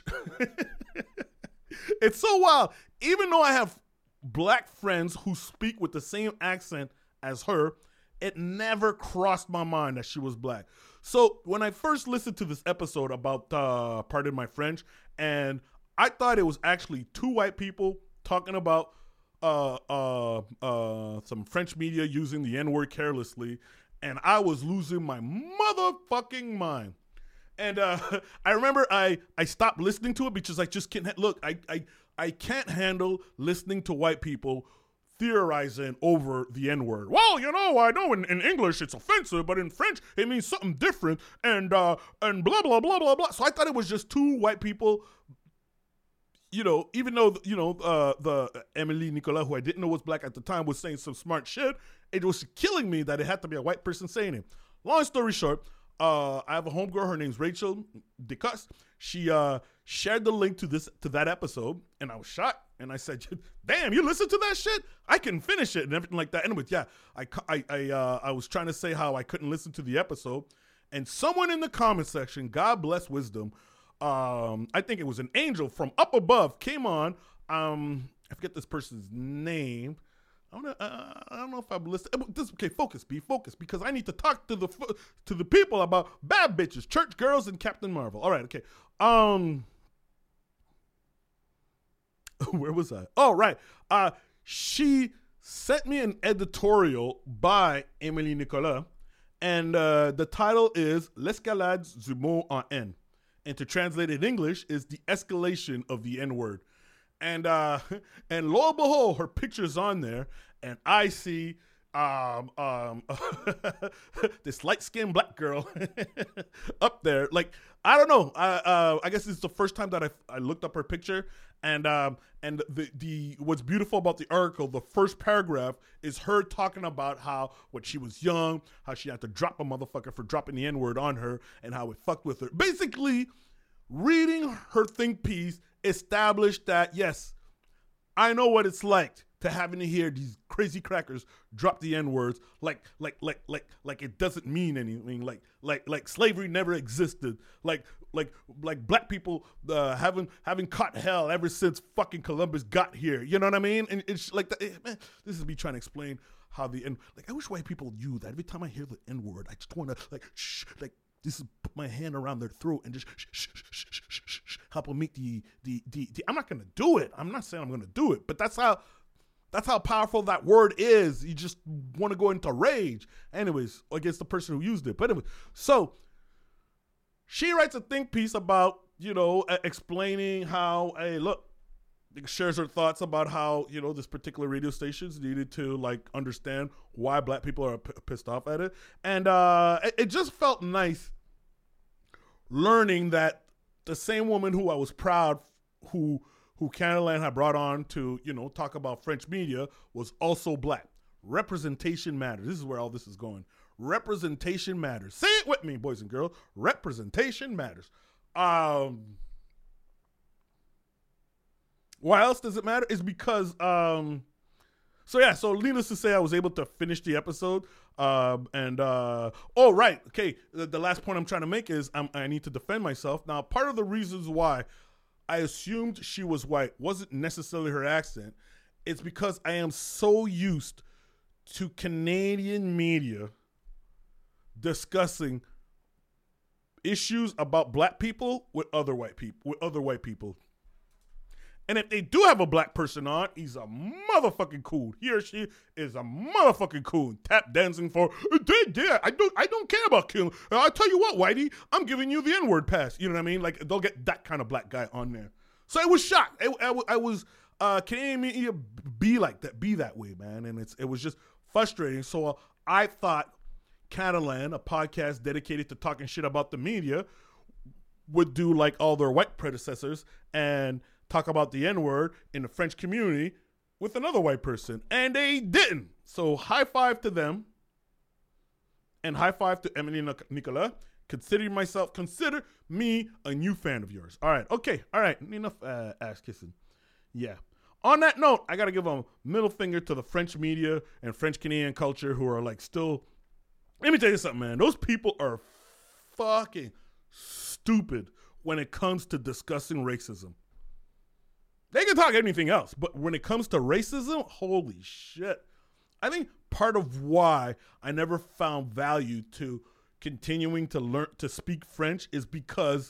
it's so wild. Even though I have black friends who speak with the same accent as her, it never crossed my mind that she was black. So when I first listened to this episode about uh, Pardon My French, and I thought it was actually two white people talking about uh, uh, uh, some French media using the N-word carelessly, and I was losing my motherfucking mind. And uh, I remember I, I stopped listening to it because I just can't, ha- look, I, I, I can't handle listening to white people theorizing over the N-word. Well, you know, I know in, in English it's offensive, but in French it means something different, and uh, and blah, blah, blah, blah, blah. So I thought it was just two white people, you know, even though, you know, uh, the Émilie Nicolas, who I didn't know was black at the time, was saying some smart shit. It was killing me that it had to be a white person saying it. Long story short, Uh, I have a homegirl. Her name's Rachel DeCuss. She uh, shared the link to this to that episode, and I was shocked. And I said, "Damn, you listen to that shit? I can finish it and everything like that." Anyway, yeah, I I I, uh, I was trying to say how I couldn't listen to the episode, and someone in the comment section, God bless wisdom, um, I think it was an angel from up above, came on. Um, I forget this person's name. I don't, know, uh, I don't know if I'm listening. This, okay, focus, be focused, because I need to talk to the to the people about bad bitches, church girls, and Captain Marvel. All right, okay. Um, where was I? Oh, right. Uh, she sent me an editorial by Émilie Nicolas, and uh, the title is "L'escalade du mot en N," and to translate it in English is "The Escalation of the N-Word." And uh, and lo and behold, her picture's on there, and I see um, um, this light-skinned black girl up there. Like, I don't know. I uh, I guess it's the first time that I I looked up her picture, and um and the the what's beautiful about the article, the first paragraph is her talking about how when she was young, how she had to drop a motherfucker for dropping the N-word on her, and how it fucked with her. Basically, reading her think piece established that, yes, I know what it's like to having to hear these crazy crackers drop the N words like like like like like it doesn't mean anything, like like like slavery never existed, like like like black people uh, having having caught hell ever since fucking Columbus got here. You know what I mean? And it's like that, it, man, this is me trying to explain how the N like I wish white people knew that every time I hear the N word, I just want to like shh, like this is put my hand around their throat and just shh, shh, shh, shh, shh, shh, shh, help them make the, the the the I'm not gonna do it. I'm not saying I'm gonna do it, but that's how. That's how powerful that word is. You just want to go into rage. Anyways, against the person who used it. But anyway, so she writes a think piece about, you know, explaining how, hey, look, shares her thoughts about how, you know, this particular radio stations needed to, like, understand why black people are p- pissed off at it. And uh, it, it just felt nice learning that the same woman who I was proud, who... who Canadaland had brought on to, you know, talk about French media, was also black. Representation matters. This is where all this is going. Representation matters. Say it with me, boys and girls. Representation matters. Um, why else does it matter? Is because, um, so yeah, so needless to say, I was able to finish the episode. Um, and, uh, oh, right. Okay. The, the last point I'm trying to make is I'm, I need to defend myself. Now, part of the reasons why I assumed she was white wasn't necessarily her accent. It's because I am so used to Canadian media discussing issues about black people with other white people, with other white people. And if they do have a black person on, he's a motherfucking coon. He or she is a motherfucking coon. Tap dancing for, yeah, I don't, I don't care about killing. I'll tell you what, Whitey, I'm giving you the N-word pass. You know what I mean? Like, they'll get that kind of black guy on there. So I was shocked. I, I, I was, uh, Canadian media be like that, be that way, man. And it's it was just frustrating. So uh, I thought Canadaland, a podcast dedicated to talking shit about the media, would do like all their white predecessors and talk about the N-word in the French community with another white person. And they didn't. So high five to them. And high five to Emily Nicolas. Consider myself, consider me a new fan of yours. All right. Okay. All right. Enough uh, ass kissing. Yeah. On that note, I got to give a middle finger to the French media and French Canadian culture who are like still, let me tell you something, man. Those people are fucking stupid when it comes to discussing racism. They can talk anything else, but when it comes to racism, holy shit. I think part of why I never found value to continuing to learn to speak French is because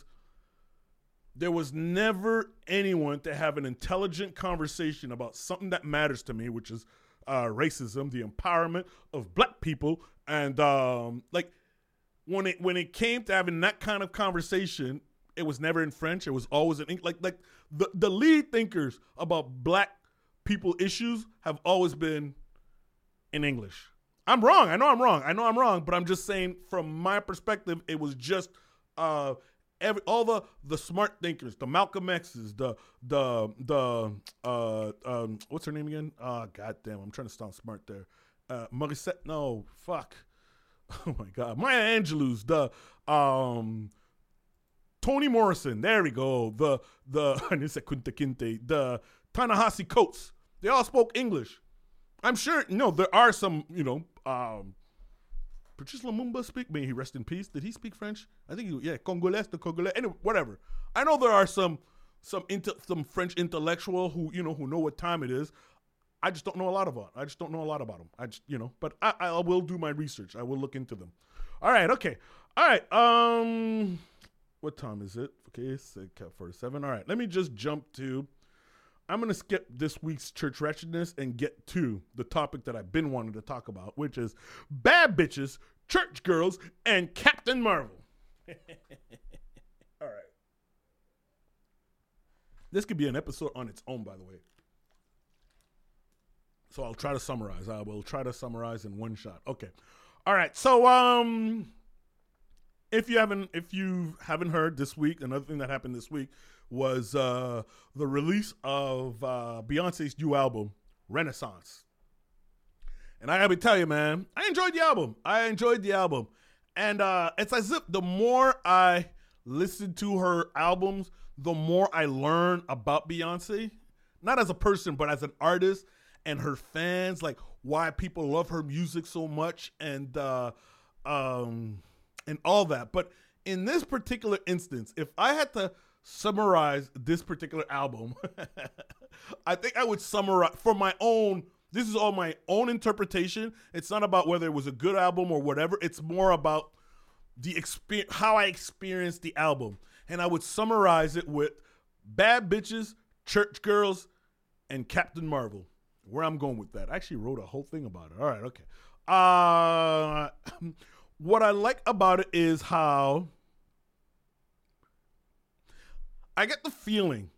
there was never anyone to have an intelligent conversation about something that matters to me, which is uh, racism, the empowerment of black people. And um, like when it when it came to having that kind of conversation, it was never in French. It was always in English. Like like the, the lead thinkers about black people issues have always been in English. I'm wrong. I know I'm wrong. I know I'm wrong, but I'm just saying from my perspective, it was just uh, every all the the smart thinkers, the Malcolm X's, the the the uh, um, what's her name again? Oh, goddamn, I'm trying to sound smart there. Uh, Morissette, no, fuck. Oh my God, Maya Angelou's, the um, Toni Morrison. There we go. The the I didn't say Kunta Kinte. The Ta-Nehisi Coates. They all spoke English. I'm sure, you know, there are some, you know, um, Patrice Lumumba speak, may he rest in peace. Did he speak French? I think, he, yeah, Congolese, the Congolese, anyway, whatever. I know there are some some inter, some French intellectual who, you know, who know what time it is. I just don't know a lot about I just don't know a lot about them. I just, you know, but I, I will do my research. I will look into them. All right, okay. All right, um, what time is it? Okay, it's forty-seven. All right, let me just jump to, I'm going to skip this week's church wretchedness and get to the topic that I've been wanting to talk about, which is bad bitches, church girls, and Captain Marvel. All right. This could be an episode on its own, by the way. So I'll try to summarize. I will try to summarize in one shot. Okay. All right. So, um, if you haven't, if you haven't heard this week, another thing that happened this week was uh, the release of uh, Beyonce's new album, Renaissance. And I gotta tell you, man, I enjoyed the album. I enjoyed the album. And uh, it's as if the more I listen to her albums, the more I learn about Beyonce. Not as a person, but as an artist. and her fans, like why people love her music so much, and uh, um, and all that. But in this particular instance, if I had to summarize this particular album, I think I would summarize for my own. This is all my own interpretation. It's not about whether it was a good album or whatever. It's more about the experience, how I experienced the album. And I would summarize it with Bad Bitches, Church Girls, and Captain Marvel. Where I'm going with that. I actually wrote a whole thing about it. All right, okay. Uh, what I like about it is how I get the feeling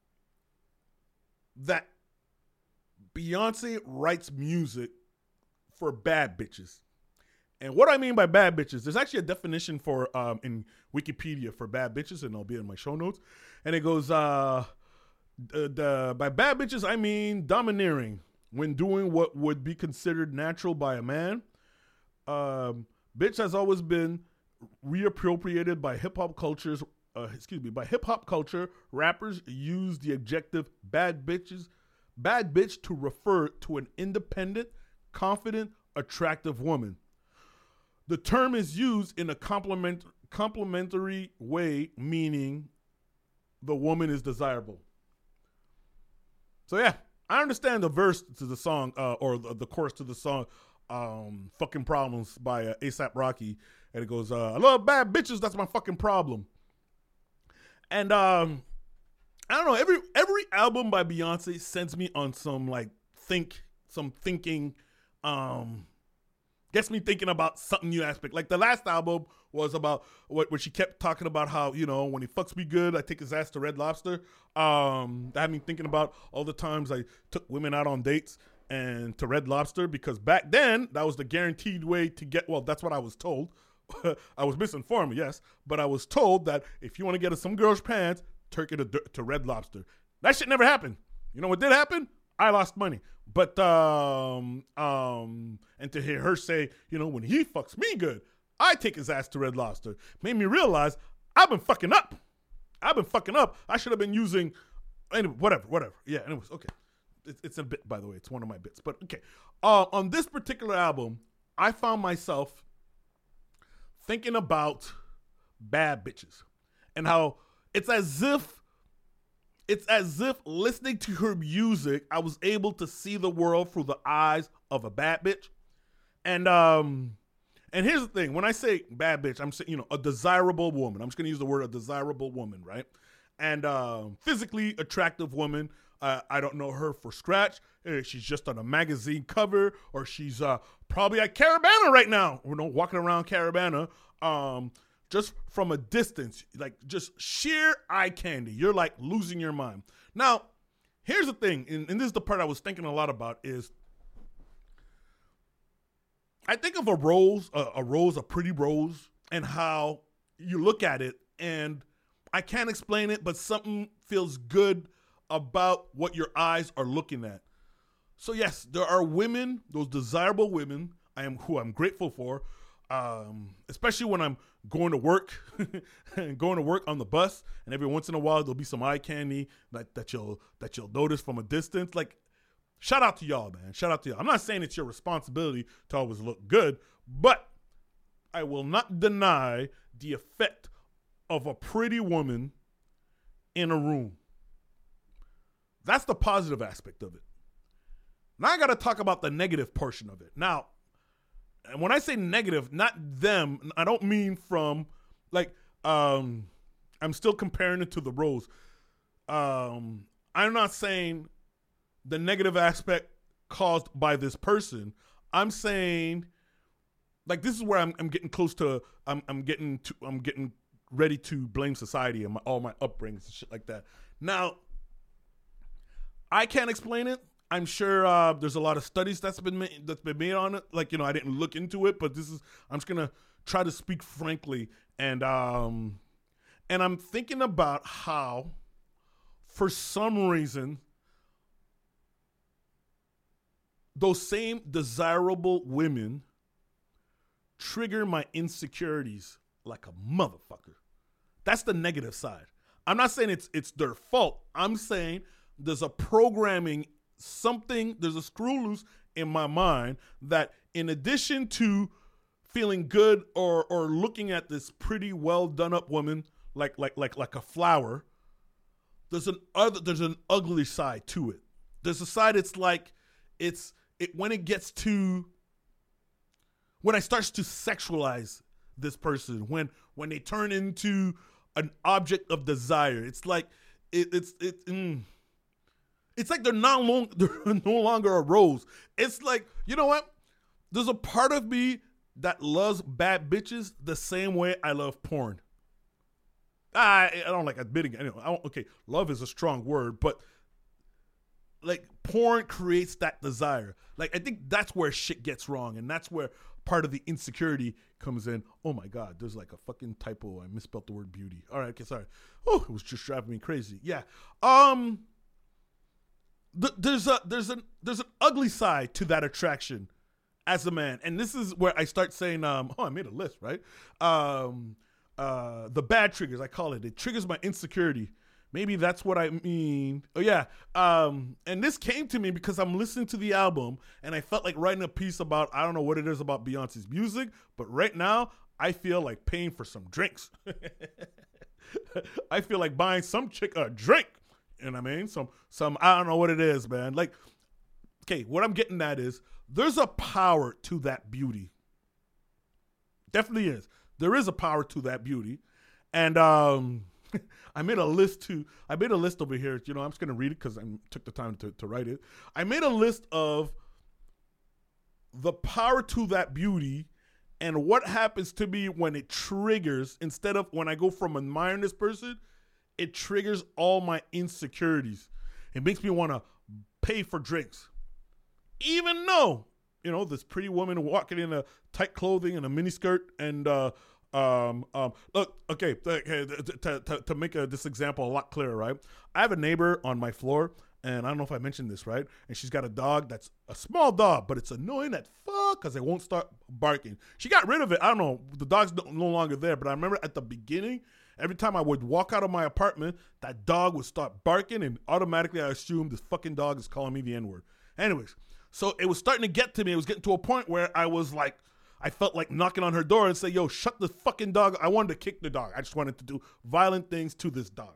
that Beyonce writes music for bad bitches. And what I mean by bad bitches, there's actually a definition for um, in Wikipedia for bad bitches, and it'll be in my show notes. And it goes, uh, the, the, by bad bitches, I mean domineering when doing what would be considered natural by a man. Um, bitch has always been reappropriated by hip hop cultures. Uh, excuse me, by hip hop culture, rappers use the adjective bad bitches, bad bitch to refer to an independent, confident, attractive woman. The term is used in a compliment, complimentary way, meaning the woman is desirable. So yeah, I understand the verse to the song, uh, or the, the chorus to the song, um, "Fucking Problems" by uh, ASAP Rocky, and it goes, uh, "I love bad bitches, that's my fucking problem." And um, I don't know, every every album by Beyonce sends me on some like think, some thinking, um, gets me thinking about something new aspect. Like the last album was about what where she kept talking about how, you know, when he fucks me good, I take his ass to Red Lobster. Um, that had me thinking about all the times I took women out on dates and to Red Lobster, because back then that was the guaranteed way to get, well, that's what I was told. I was misinformed, yes, but I was told that if you want to get some girl's pants, take her to, to Red Lobster. That shit never happened. You know what did happen? I lost money. But, um, um, and to hear her say, you know, when he fucks me good, I take his ass to Red Lobster, made me realize I've been fucking up. I've been fucking up. I should have been using, anyway, whatever, whatever. Yeah, anyways, okay. It's, it's a bit, by the way. It's one of my bits. But, okay. Uh, on this particular album, I found myself thinking about bad bitches and how it's as if it's as if listening to her music, I was able to see the world through the eyes of a bad bitch. And um and here's the thing, when I say bad bitch, I'm saying, you know, a desirable woman. I'm just gonna use the word a desirable woman, right? And um physically attractive woman. Uh, I don't know her for scratch. She's just on a magazine cover, or she's uh, probably at Carabana right now. You know, walking around Carabana, um, just from a distance, like just sheer eye candy. You're like losing your mind. Now, here's the thing, and, and this is the part I was thinking a lot about, is I think of a rose, a, a rose, a pretty rose, and how you look at it, and I can't explain it, but something feels good about what your eyes are looking at. So yes, there are women, those desirable women, I am who I'm grateful for, um, especially when I'm going to work and going to work on the bus, and every once in a while there'll be some eye candy that, that you'll that you'll notice from a distance. Like, shout out to y'all, man. Shout out to y'all. I'm not saying it's your responsibility to always look good, but I will not deny the effect of a pretty woman in a room. That's the positive aspect of it. Now I got to talk about the negative portion of it. Now, and when I say negative, not them, I don't mean from, like, um, I'm still comparing it to the rose. Um, I'm not saying the negative aspect caused by this person. I'm saying, like, this is where I'm, I'm getting close to, I'm, I'm getting to, I'm getting ready to blame society and my, all my upbringings and shit like that. Now, I can't explain it. I'm sure uh, there's a lot of studies that's been made, that's been made on it. Like, you know, I didn't look into it, but this is, I'm just gonna try to speak frankly, and um, and I'm thinking about how, for some reason, those same desirable women trigger my insecurities like a motherfucker. That's the negative side. I'm not saying it's it's their fault. I'm saying there's a programming something, there's a screw loose in my mind that in addition to feeling good or or looking at this pretty well done up woman like like like like a flower, there's an other there's an ugly side to it. There's a side it's like it's it when it gets to when I starts to sexualize this person, when when they turn into an object of desire. It's like it, it's it mm, it's like they're not long they're no longer a rose. It's like, you know what? There's a part of me that loves bad bitches the same way I love porn. I I don't like admitting it. Anyway, I don't, okay, love is a strong word, but like porn creates that desire. Like I think that's where shit gets wrong, and that's where part of the insecurity comes in. Oh my God, there's like a fucking typo. I misspelled the word beauty. All right, okay, sorry. Oh, it was just driving me crazy. Yeah. Um. Th- there's a there's an there's an ugly side to that attraction as a man, and this is where I start saying, um, oh, I made a list, right? Um, uh, the bad triggers, I call it. It triggers my insecurity. Maybe that's what I mean. Oh yeah. Um, and this came to me because I'm listening to the album and I felt like writing a piece about, I don't know what it is about Beyonce's music, but right now I feel like paying for some drinks. I feel like buying some chick a drink. You know what I mean? Some, some, I don't know what it is, man. Like, okay, what I'm getting at is there's a power to that beauty. Definitely is. There is a power to that beauty. And, um, I made a list too. I made a list over here. You know, I'm just going to read it because I took the time to, to write it. I made a list of the power to that beauty and what happens to me when it triggers, instead of when I go from admiring this person, it triggers all my insecurities. It makes me want to pay for drinks. Even though, you know, this pretty woman walking in a tight clothing and a mini skirt and, uh, Um, um, look, okay, to, to, to make a, this example a lot clearer, right? I have a neighbor on my floor, and I don't know if I mentioned this, right? And she's got a dog that's a small dog, but it's annoying that fuck because it won't start barking. She got rid of it. I don't know. The dog's no, no longer there, but I remember at the beginning, every time I would walk out of my apartment, that dog would start barking, and automatically I assumed this fucking dog is calling me the N-word. Anyways, so it was starting to get to me. It was getting to a point where I was like, I felt like knocking on her door and say, yo, shut the fucking dog. I wanted to kick the dog. I just wanted to do violent things to this dog.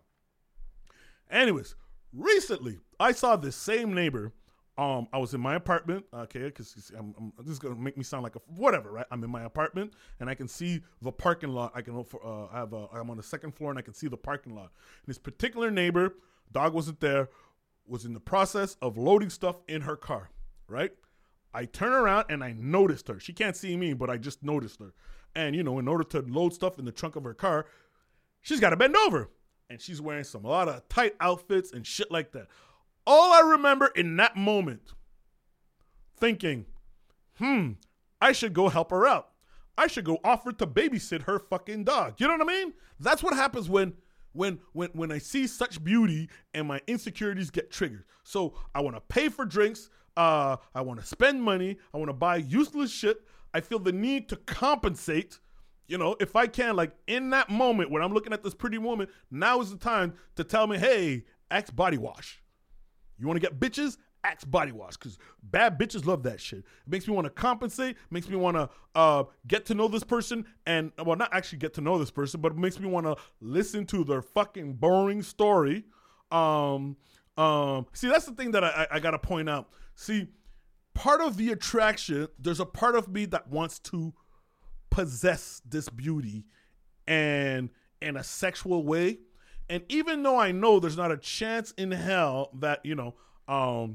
Anyways, recently, I saw this same neighbor. Um, I was in my apartment, okay, because I'm, I'm, this is going to make me sound like a, whatever, right? I'm in my apartment, and I can see the parking lot. I can, uh, I have a, I'm on the second floor, and I can see the parking lot. And this particular neighbor, dog wasn't there, was in the process of loading stuff in her car, right? I turn around and I noticed her. She can't see me, but I just noticed her. And, you know, in order to load stuff in the trunk of her car, she's got to bend over. And she's wearing some a lot of tight outfits and shit like that. All I remember in that moment, thinking, hmm, I should go help her out. I should go offer to babysit her fucking dog. You know what I mean? That's what happens when when when when I see such beauty and my insecurities get triggered. So I want to pay for drinks. Uh, I want to spend money. I want to buy useless shit. I feel the need to compensate, you know, if I can, like in that moment when I'm looking at this pretty woman, now is the time to tell me, hey, Axe body wash. You want to get bitches? Axe body wash, because bad bitches love that shit. It makes me want to compensate, makes me want to uh, get to know this person, and, well, not actually get to know this person, but it makes me want to listen to their fucking boring story. Um, um, see, that's the thing that I, I, I got to point out. See, part of the attraction, there's a part of me that wants to possess this beauty and in a sexual way. And even though I know there's not a chance in hell that, you know, um,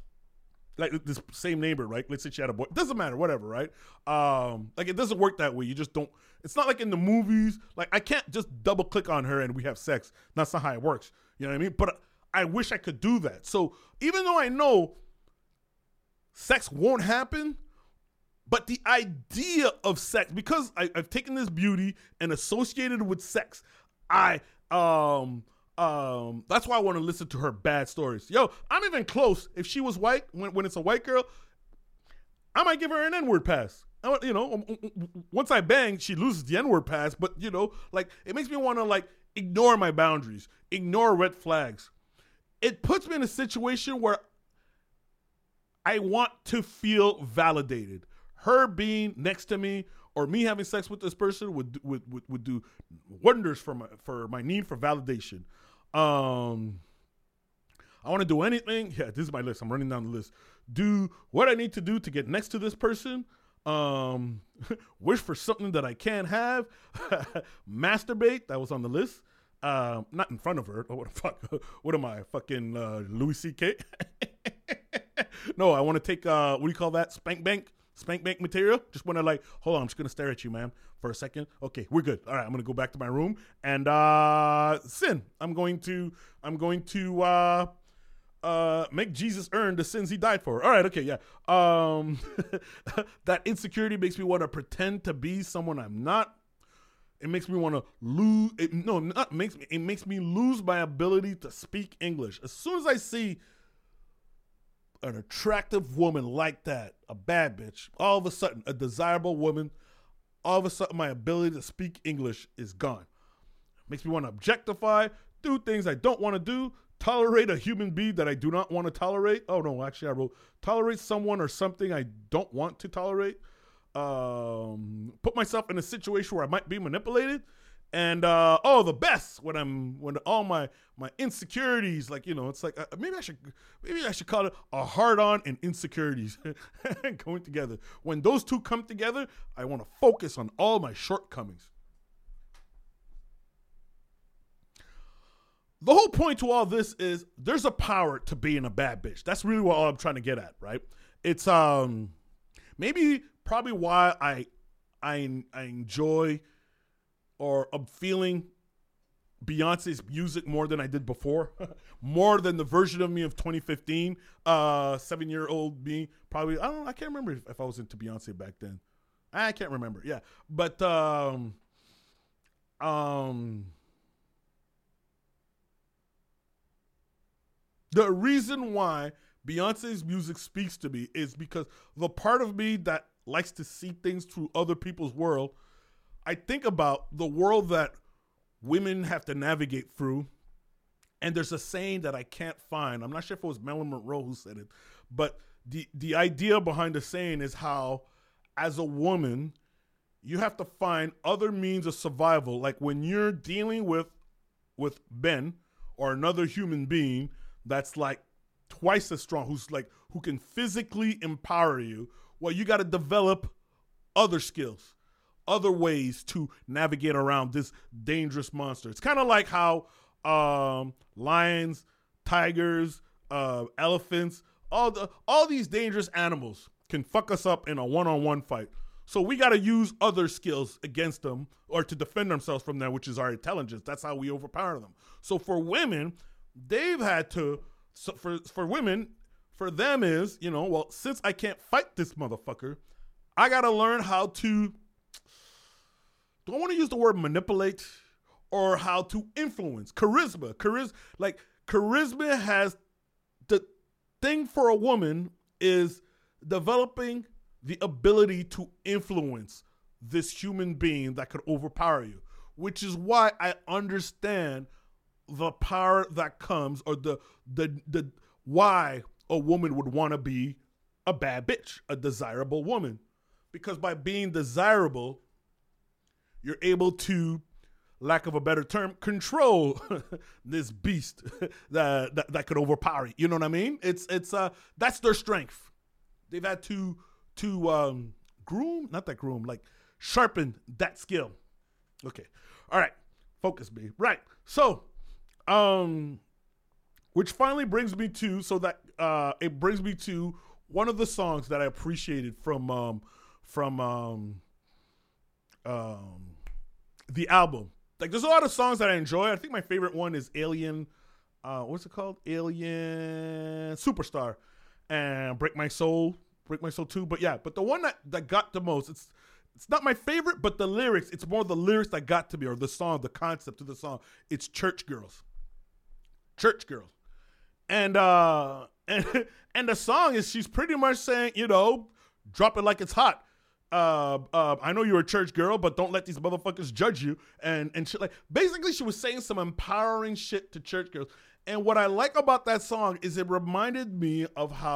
like this same neighbor, right? Let's say she had a boy. It doesn't matter, whatever, right? Um, like it doesn't work that way. You just don't. It's not like in the movies. Like I can't just double click on her and we have sex. That's not how it works. You know what I mean? But I wish I could do that. So even though I know sex won't happen, but the idea of sex, because I, I've taken this beauty and associated it with sex, I um um that's why I want to listen to her bad stories. Yo, I'm even close. If she was white, when when it's a white girl, I might give her an N-word pass. I, you know, once I bang, she loses the N-word pass. But you know, like it makes me want to like ignore my boundaries, ignore red flags. It puts me in a situation where I want to feel validated. Her being next to me or me having sex with this person would would would, would do wonders for my for my need for validation. Um, I want to do anything. Yeah, this is my list. I'm running down the list. Do what I need to do to get next to this person. Um, wish for something that I can't have. Masturbate. That was on the list. Um, not in front of her. Oh, what the fuck? What am I? Fucking uh, Louis C K? No, I want to take, uh, what do you call that? Spank bank? Spank bank material? Just want to like, hold on, I'm just going to stare at you, man, for a second. Okay, we're good. All right, I'm going to go back to my room and uh, sin. I'm going to, I'm going to uh, uh, make Jesus earn the sins he died for. All right, okay, yeah. Um, that insecurity makes me want to pretend to be someone I'm not. It makes me want to lose. It, no, not makes me. It makes me lose my ability to speak English. As soon as I see an attractive woman like that, a bad bitch, all of a sudden, a desirable woman, all of a sudden, my ability to speak English is gone. It makes me want to objectify, do things I don't want to do, tolerate a human being that I do not want to tolerate. Oh no, actually, I wrote tolerate someone or something I don't want to tolerate. Um, put myself in a situation where I might be manipulated, and uh, oh, the best when I'm when all my my insecurities, like you know, it's like uh, maybe I should maybe I should call it a hard on and insecurities going together. When those two come together, I want to focus on all my shortcomings. The whole point to all this is there's a power to being a bad bitch. That's really what all I'm trying to get at, right? It's um maybe. Probably why I, I, I enjoy or I'm feeling Beyonce's music more than I did before, more than the version of me of twenty fifteen, uh, seven-year-old me. Probably, I don't know, I can't remember if, if I was into Beyonce back then. I can't remember, yeah. But, um, um, the reason why Beyonce's music speaks to me is because the part of me that likes to see things through other people's world, I think about the world that women have to navigate through. And there's a saying that I can't find. I'm not sure if it was Marilyn Monroe who said it, but the, the idea behind the saying is how, as a woman, you have to find other means of survival. Like when you're dealing with, with Ben or another human being that's like twice as strong, who's like, who can physically empower you. Well, you got to develop other skills, other ways to navigate around this dangerous monster. It's kind of like how um, lions, tigers, uh, elephants, all the all these dangerous animals can fuck us up in a one-on-one fight. So we got to use other skills against them or to defend ourselves from them, which is our intelligence. That's how we overpower them. So for women, they've had to, so for for women, for them is, you know, well, since I can't fight this motherfucker, I got to learn how to, do I want to use the word manipulate or how to influence? Charisma. Charisma, like charisma has, the thing for a woman is developing the ability to influence this human being that could overpower you, which is why I understand the power that comes or the, the, the, why a woman would want to be a bad bitch, a desirable woman. Because by being desirable, you're able to, lack of a better term, control this beast that, that that could overpower you. You know what I mean? It's it's uh that's their strength. They've had to to um groom, not that groom, like sharpen that skill. Okay. All right. Focus me. Right. So, um which finally brings me to, so that uh, it brings me to one of the songs that I appreciated from um, from um, um, the album. Like, there's a lot of songs that I enjoy. I think my favorite one is Alien. Uh, what's it called? Alien Superstar and Break My Soul, Break My Soul two. But yeah, but the one that, that got the most, it's it's not my favorite, but the lyrics, it's more the lyrics that got to me, or the song, the concept of the song. It's Church Girls. Church Girls. And uh and and the song is, she's pretty much saying, you know, drop it like it's hot. Uh, uh, I know you're a church girl, but don't let these motherfuckers judge you. And and shit, like, basically she was saying some empowering shit to church girls. And what I like about that song is it reminded me of how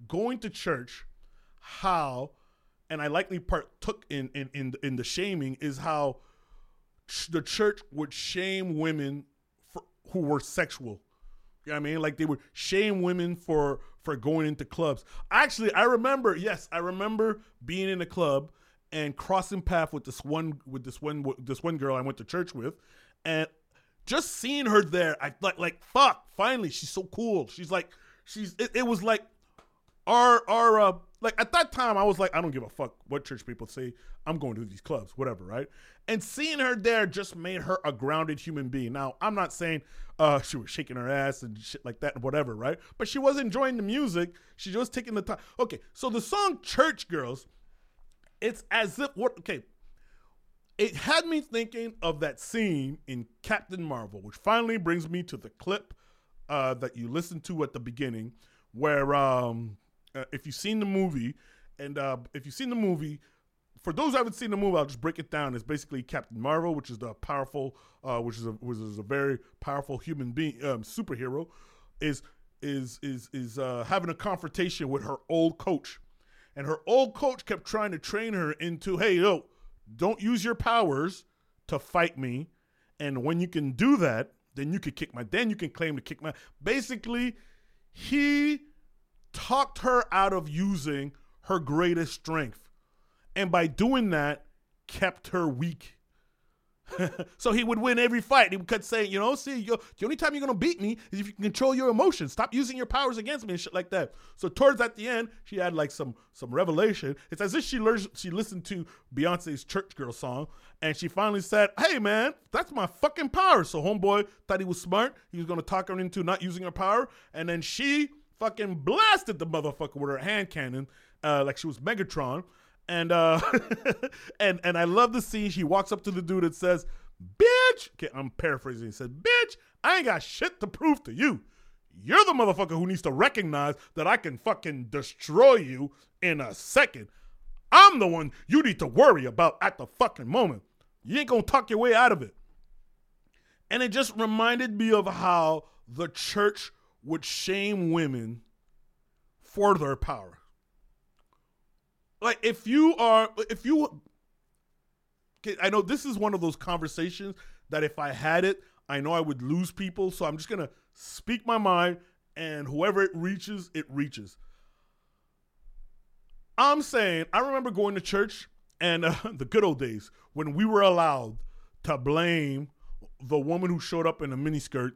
going to church, how, and I likely partook in in in, in the shaming, is how ch- the church would shame women for, who were sexual. You know what I mean? Like they would shame women for for going into clubs. Actually, I remember, yes, I remember being in a club and crossing path with this one with this one this one girl I went to church with, and just seeing her there, I like like fuck. Finally, she's so cool. She's like she's. It, it was like our our uh, like at that time I was like, I don't give a fuck what church people say. I'm going to these clubs, whatever, right? And seeing her there just made her a grounded human being. Now, I'm not saying uh, she was shaking her ass and shit like that and whatever, right? But she was enjoying the music. She was taking the time. Okay, so the song Church Girls, it's as if, what? okay, it had me thinking of that scene in Captain Marvel, which finally brings me to the clip uh, that you listened to at the beginning, where um, uh, if you've seen the movie, and uh, if you've seen the movie, for those who haven't seen the movie, I'll just break it down. It's basically Captain Marvel, which is the powerful, uh, which is a which is a very powerful human being, um, superhero, is is is is uh, having a confrontation with her old coach, and her old coach kept trying to train her into, hey, yo, don't use your powers to fight me, and when you can do that, then you can kick my, then you can claim to kick my. Basically, he talked her out of using her greatest strength. And by doing that, kept her weak. So he would win every fight. He would keep saying, you know, see, you, the only time you're going to beat me is if you can control your emotions. Stop using your powers against me and shit like that. So towards at the end, she had like some some revelation. It's as if she learned, she listened to Beyonce's Church Girl song, and she finally said, hey, man, that's my fucking power. So homeboy thought he was smart. He was going to talk her into not using her power. And then she fucking blasted the motherfucker with her hand cannon uh, like she was Megatron. And uh, and and I love the scene. She walks up to the dude and says, bitch. Okay, I'm paraphrasing. He said, bitch, I ain't got shit to prove to you. You're the motherfucker who needs to recognize that I can fucking destroy you in a second. I'm the one you need to worry about at the fucking moment. You ain't gonna talk your way out of it. And it just reminded me of how the church would shame women for their power. Like, if you are, if you, okay, I know this is one of those conversations that if I had it, I know I would lose people. So I'm just going to speak my mind, and whoever it reaches, it reaches. I'm saying, I remember going to church and uh, the good old days when we were allowed to blame the woman who showed up in a miniskirt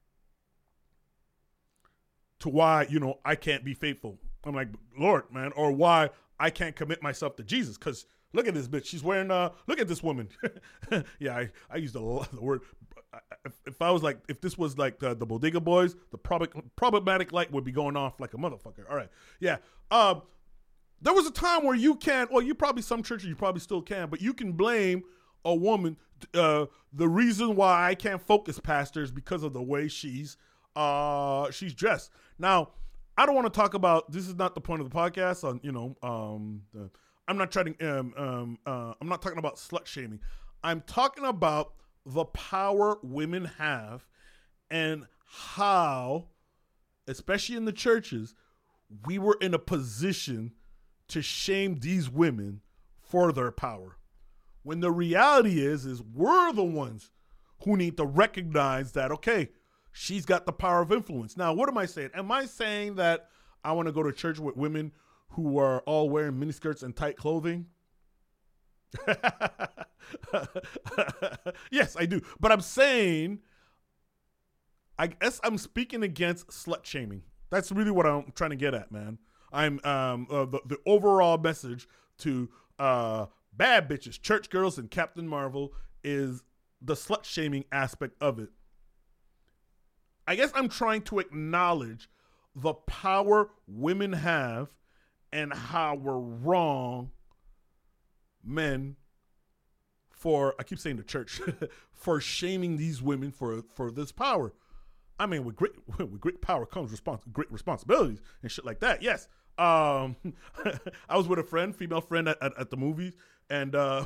to why, you know, I can't be faithful. I'm like, Lord, man, or why I can't commit myself to Jesus, because look at this bitch. She's wearing, uh, look at this woman. yeah, I, I used a lot of the word. If, if I was like, if this was like the, the Bodega Boys, the prob- problematic light would be going off like a motherfucker. All right. Yeah. Um, there was a time where you can, well, you probably, some churches you probably still can, but you can blame a woman. Uh, the reason why I can't focus, pastor, is because of the way she's, uh, she's dressed. Now, I don't want to talk about, this is not the point of the podcast on, you know, um, the, I'm not trying to, um, um, uh, I'm not talking about slut shaming. I'm talking about the power women have and how, especially in the churches, we were in a position to shame these women for their power. When the reality is, is we're the ones who need to recognize that, okay, she's got the power of influence. Now, what am I saying? Am I saying that I want to go to church with women who are all wearing miniskirts and tight clothing? Yes, I do. But I'm saying, I guess I'm speaking against slut shaming. That's really what I'm trying to get at, man. I'm um uh, the, the overall message to uh, bad bitches, church girls, and Captain Marvel is the slut shaming aspect of it. I guess I'm trying to acknowledge the power women have and how we're wrong, men, for, I keep saying the church, for shaming these women for, for this power. I mean, with great with great power comes respons- great responsibilities and shit like that. Yes. Um, I was with a friend, female friend at, at, at the movies, and uh,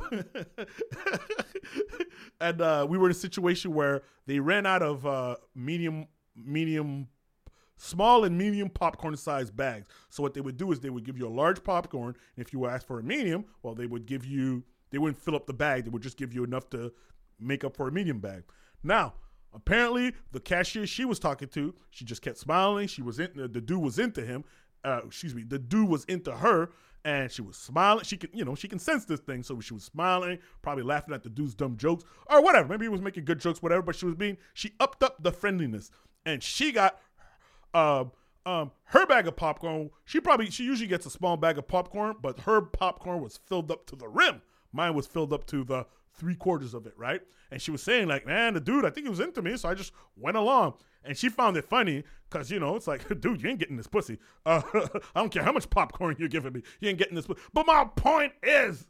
and uh, we were in a situation where they ran out of uh, medium medium small and medium popcorn sized bags. So what they would do is they would give you a large popcorn. And if you asked for a medium, well, they would give you, they wouldn't fill up the bag. They would just give you enough to make up for a medium bag. Now, apparently the cashier she was talking to, she just kept smiling. She was in, the dude was into him. Uh, excuse me, the dude was into her, and she was smiling. She can, you know, she can sense this thing, so she was smiling, probably laughing at the dude's dumb jokes or whatever. Maybe he was making good jokes, whatever. But she was being, she upped up the friendliness, and she got, uh, um, her bag of popcorn. She probably, she usually gets a small bag of popcorn, but her popcorn was filled up to the rim. Mine was filled up to the three quarters of it, right? And she was saying like, man, the dude, I think he was into me, so I just went along. And she found it funny because, you know, it's like, dude, you ain't getting this pussy. Uh, I don't care how much popcorn you're giving me. You ain't getting this pussy. But my point is,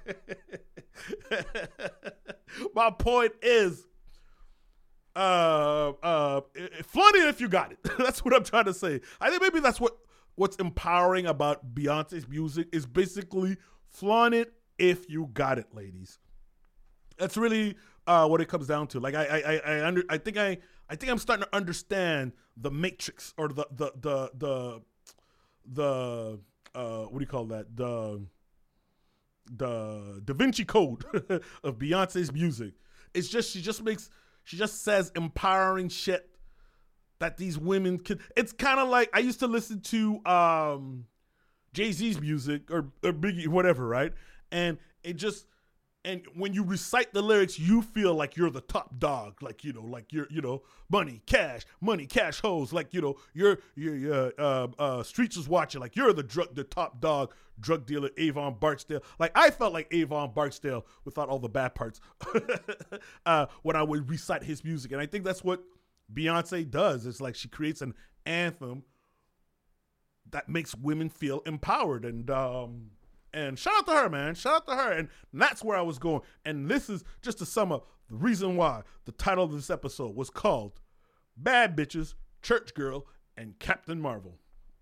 my point is, uh, uh, flaunt it if you got it. That's what I'm trying to say. I think maybe that's what what's empowering about Beyonce's music is basically flaunt it if you got it, ladies. That's really uh, what it comes down to. Like I, I, I, under, I think I, I think I'm starting to understand the Matrix or the, the, the, the, the, uh, what do you call that? The, the Da Vinci Code of Beyonce's music. It's just she just makes she just says empowering shit that these women can. It's kind of like I used to listen to um, Jay-Z's music or, or Biggie, whatever, right? And it just. And when you recite the lyrics, you feel like you're the top dog, like, you know, like you're, you know, money, cash, money, cash, hoes, like, you know, you're, you're, uh, uh, streets is watching, like you're the drug, the top dog, drug dealer, Avon Barksdale. Like I felt like Avon Barksdale without all the bad parts uh, when I would recite his music. And I think that's what Beyonce does. It's like she creates an anthem that makes women feel empowered. And, um, And shout out to her, man. Shout out to her. And that's where I was going. And this is, just to sum up, the reason why the title of this episode was called Bad Bitches, Church Girl, and Captain Marvel.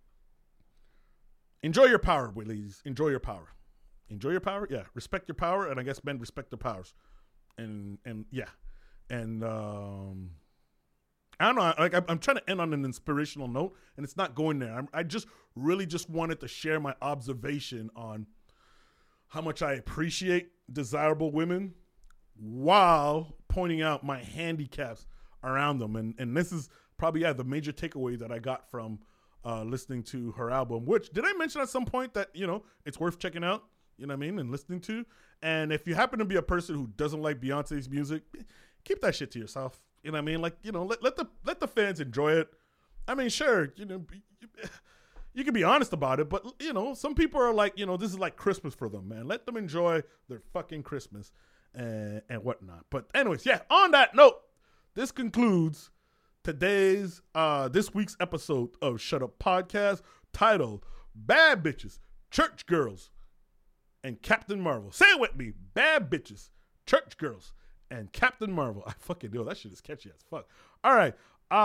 Enjoy your power, ladies. Enjoy your power. Enjoy your power? Yeah. Respect your power. And I guess men respect their powers. And, and yeah. And, um... I don't know. Like I'm trying to end on an inspirational note, and it's not going there. I'm, I just really just wanted to share my observation on how much I appreciate desirable women while pointing out my handicaps around them. And and this is probably yeah the major takeaway that I got from uh, listening to her album. Which did I mention at some point that you know it's worth checking out? You know what I mean? And listening to. And if you happen to be a person who doesn't like Beyonce's music, keep that shit to yourself. You know what I mean? Like, you know, let, let the let the fans enjoy it. I mean, sure, you know, you, you can be honest about it, but, you know, some people are like, you know, this is like Christmas for them, man. Let them enjoy their fucking Christmas and, and whatnot. But anyways, yeah, on that note, this concludes today's, uh, this week's episode of Shut Up Podcast titled Bad Bitches, Church Girls, and Captain Marvel. Say it with me. Bad Bitches, Church Girls, and Captain Marvel. I fucking do. That shit is catchy as fuck. All right.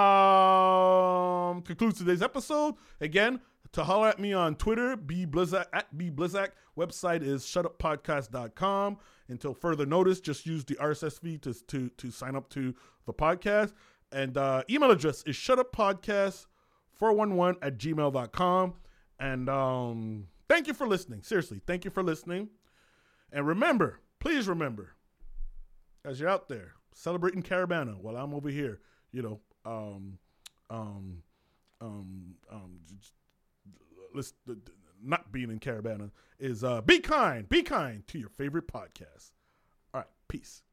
Um, concludes today's episode. Again, to holler at me on Twitter, B Blizzak at B Blizzak. Website is shut up podcast dot com. Until further notice, just use the R S S feed to to to sign up to the podcast. And uh, email address is shutuppodcast four one one at gmail dot com. And um, thank you for listening. Seriously, thank you for listening. And remember, please remember, as you're out there celebrating Carabana while I'm over here, you know, um, um, um, um, let's, uh, not being in Carabana is uh, be kind, be kind to your favorite podcast. All right, peace.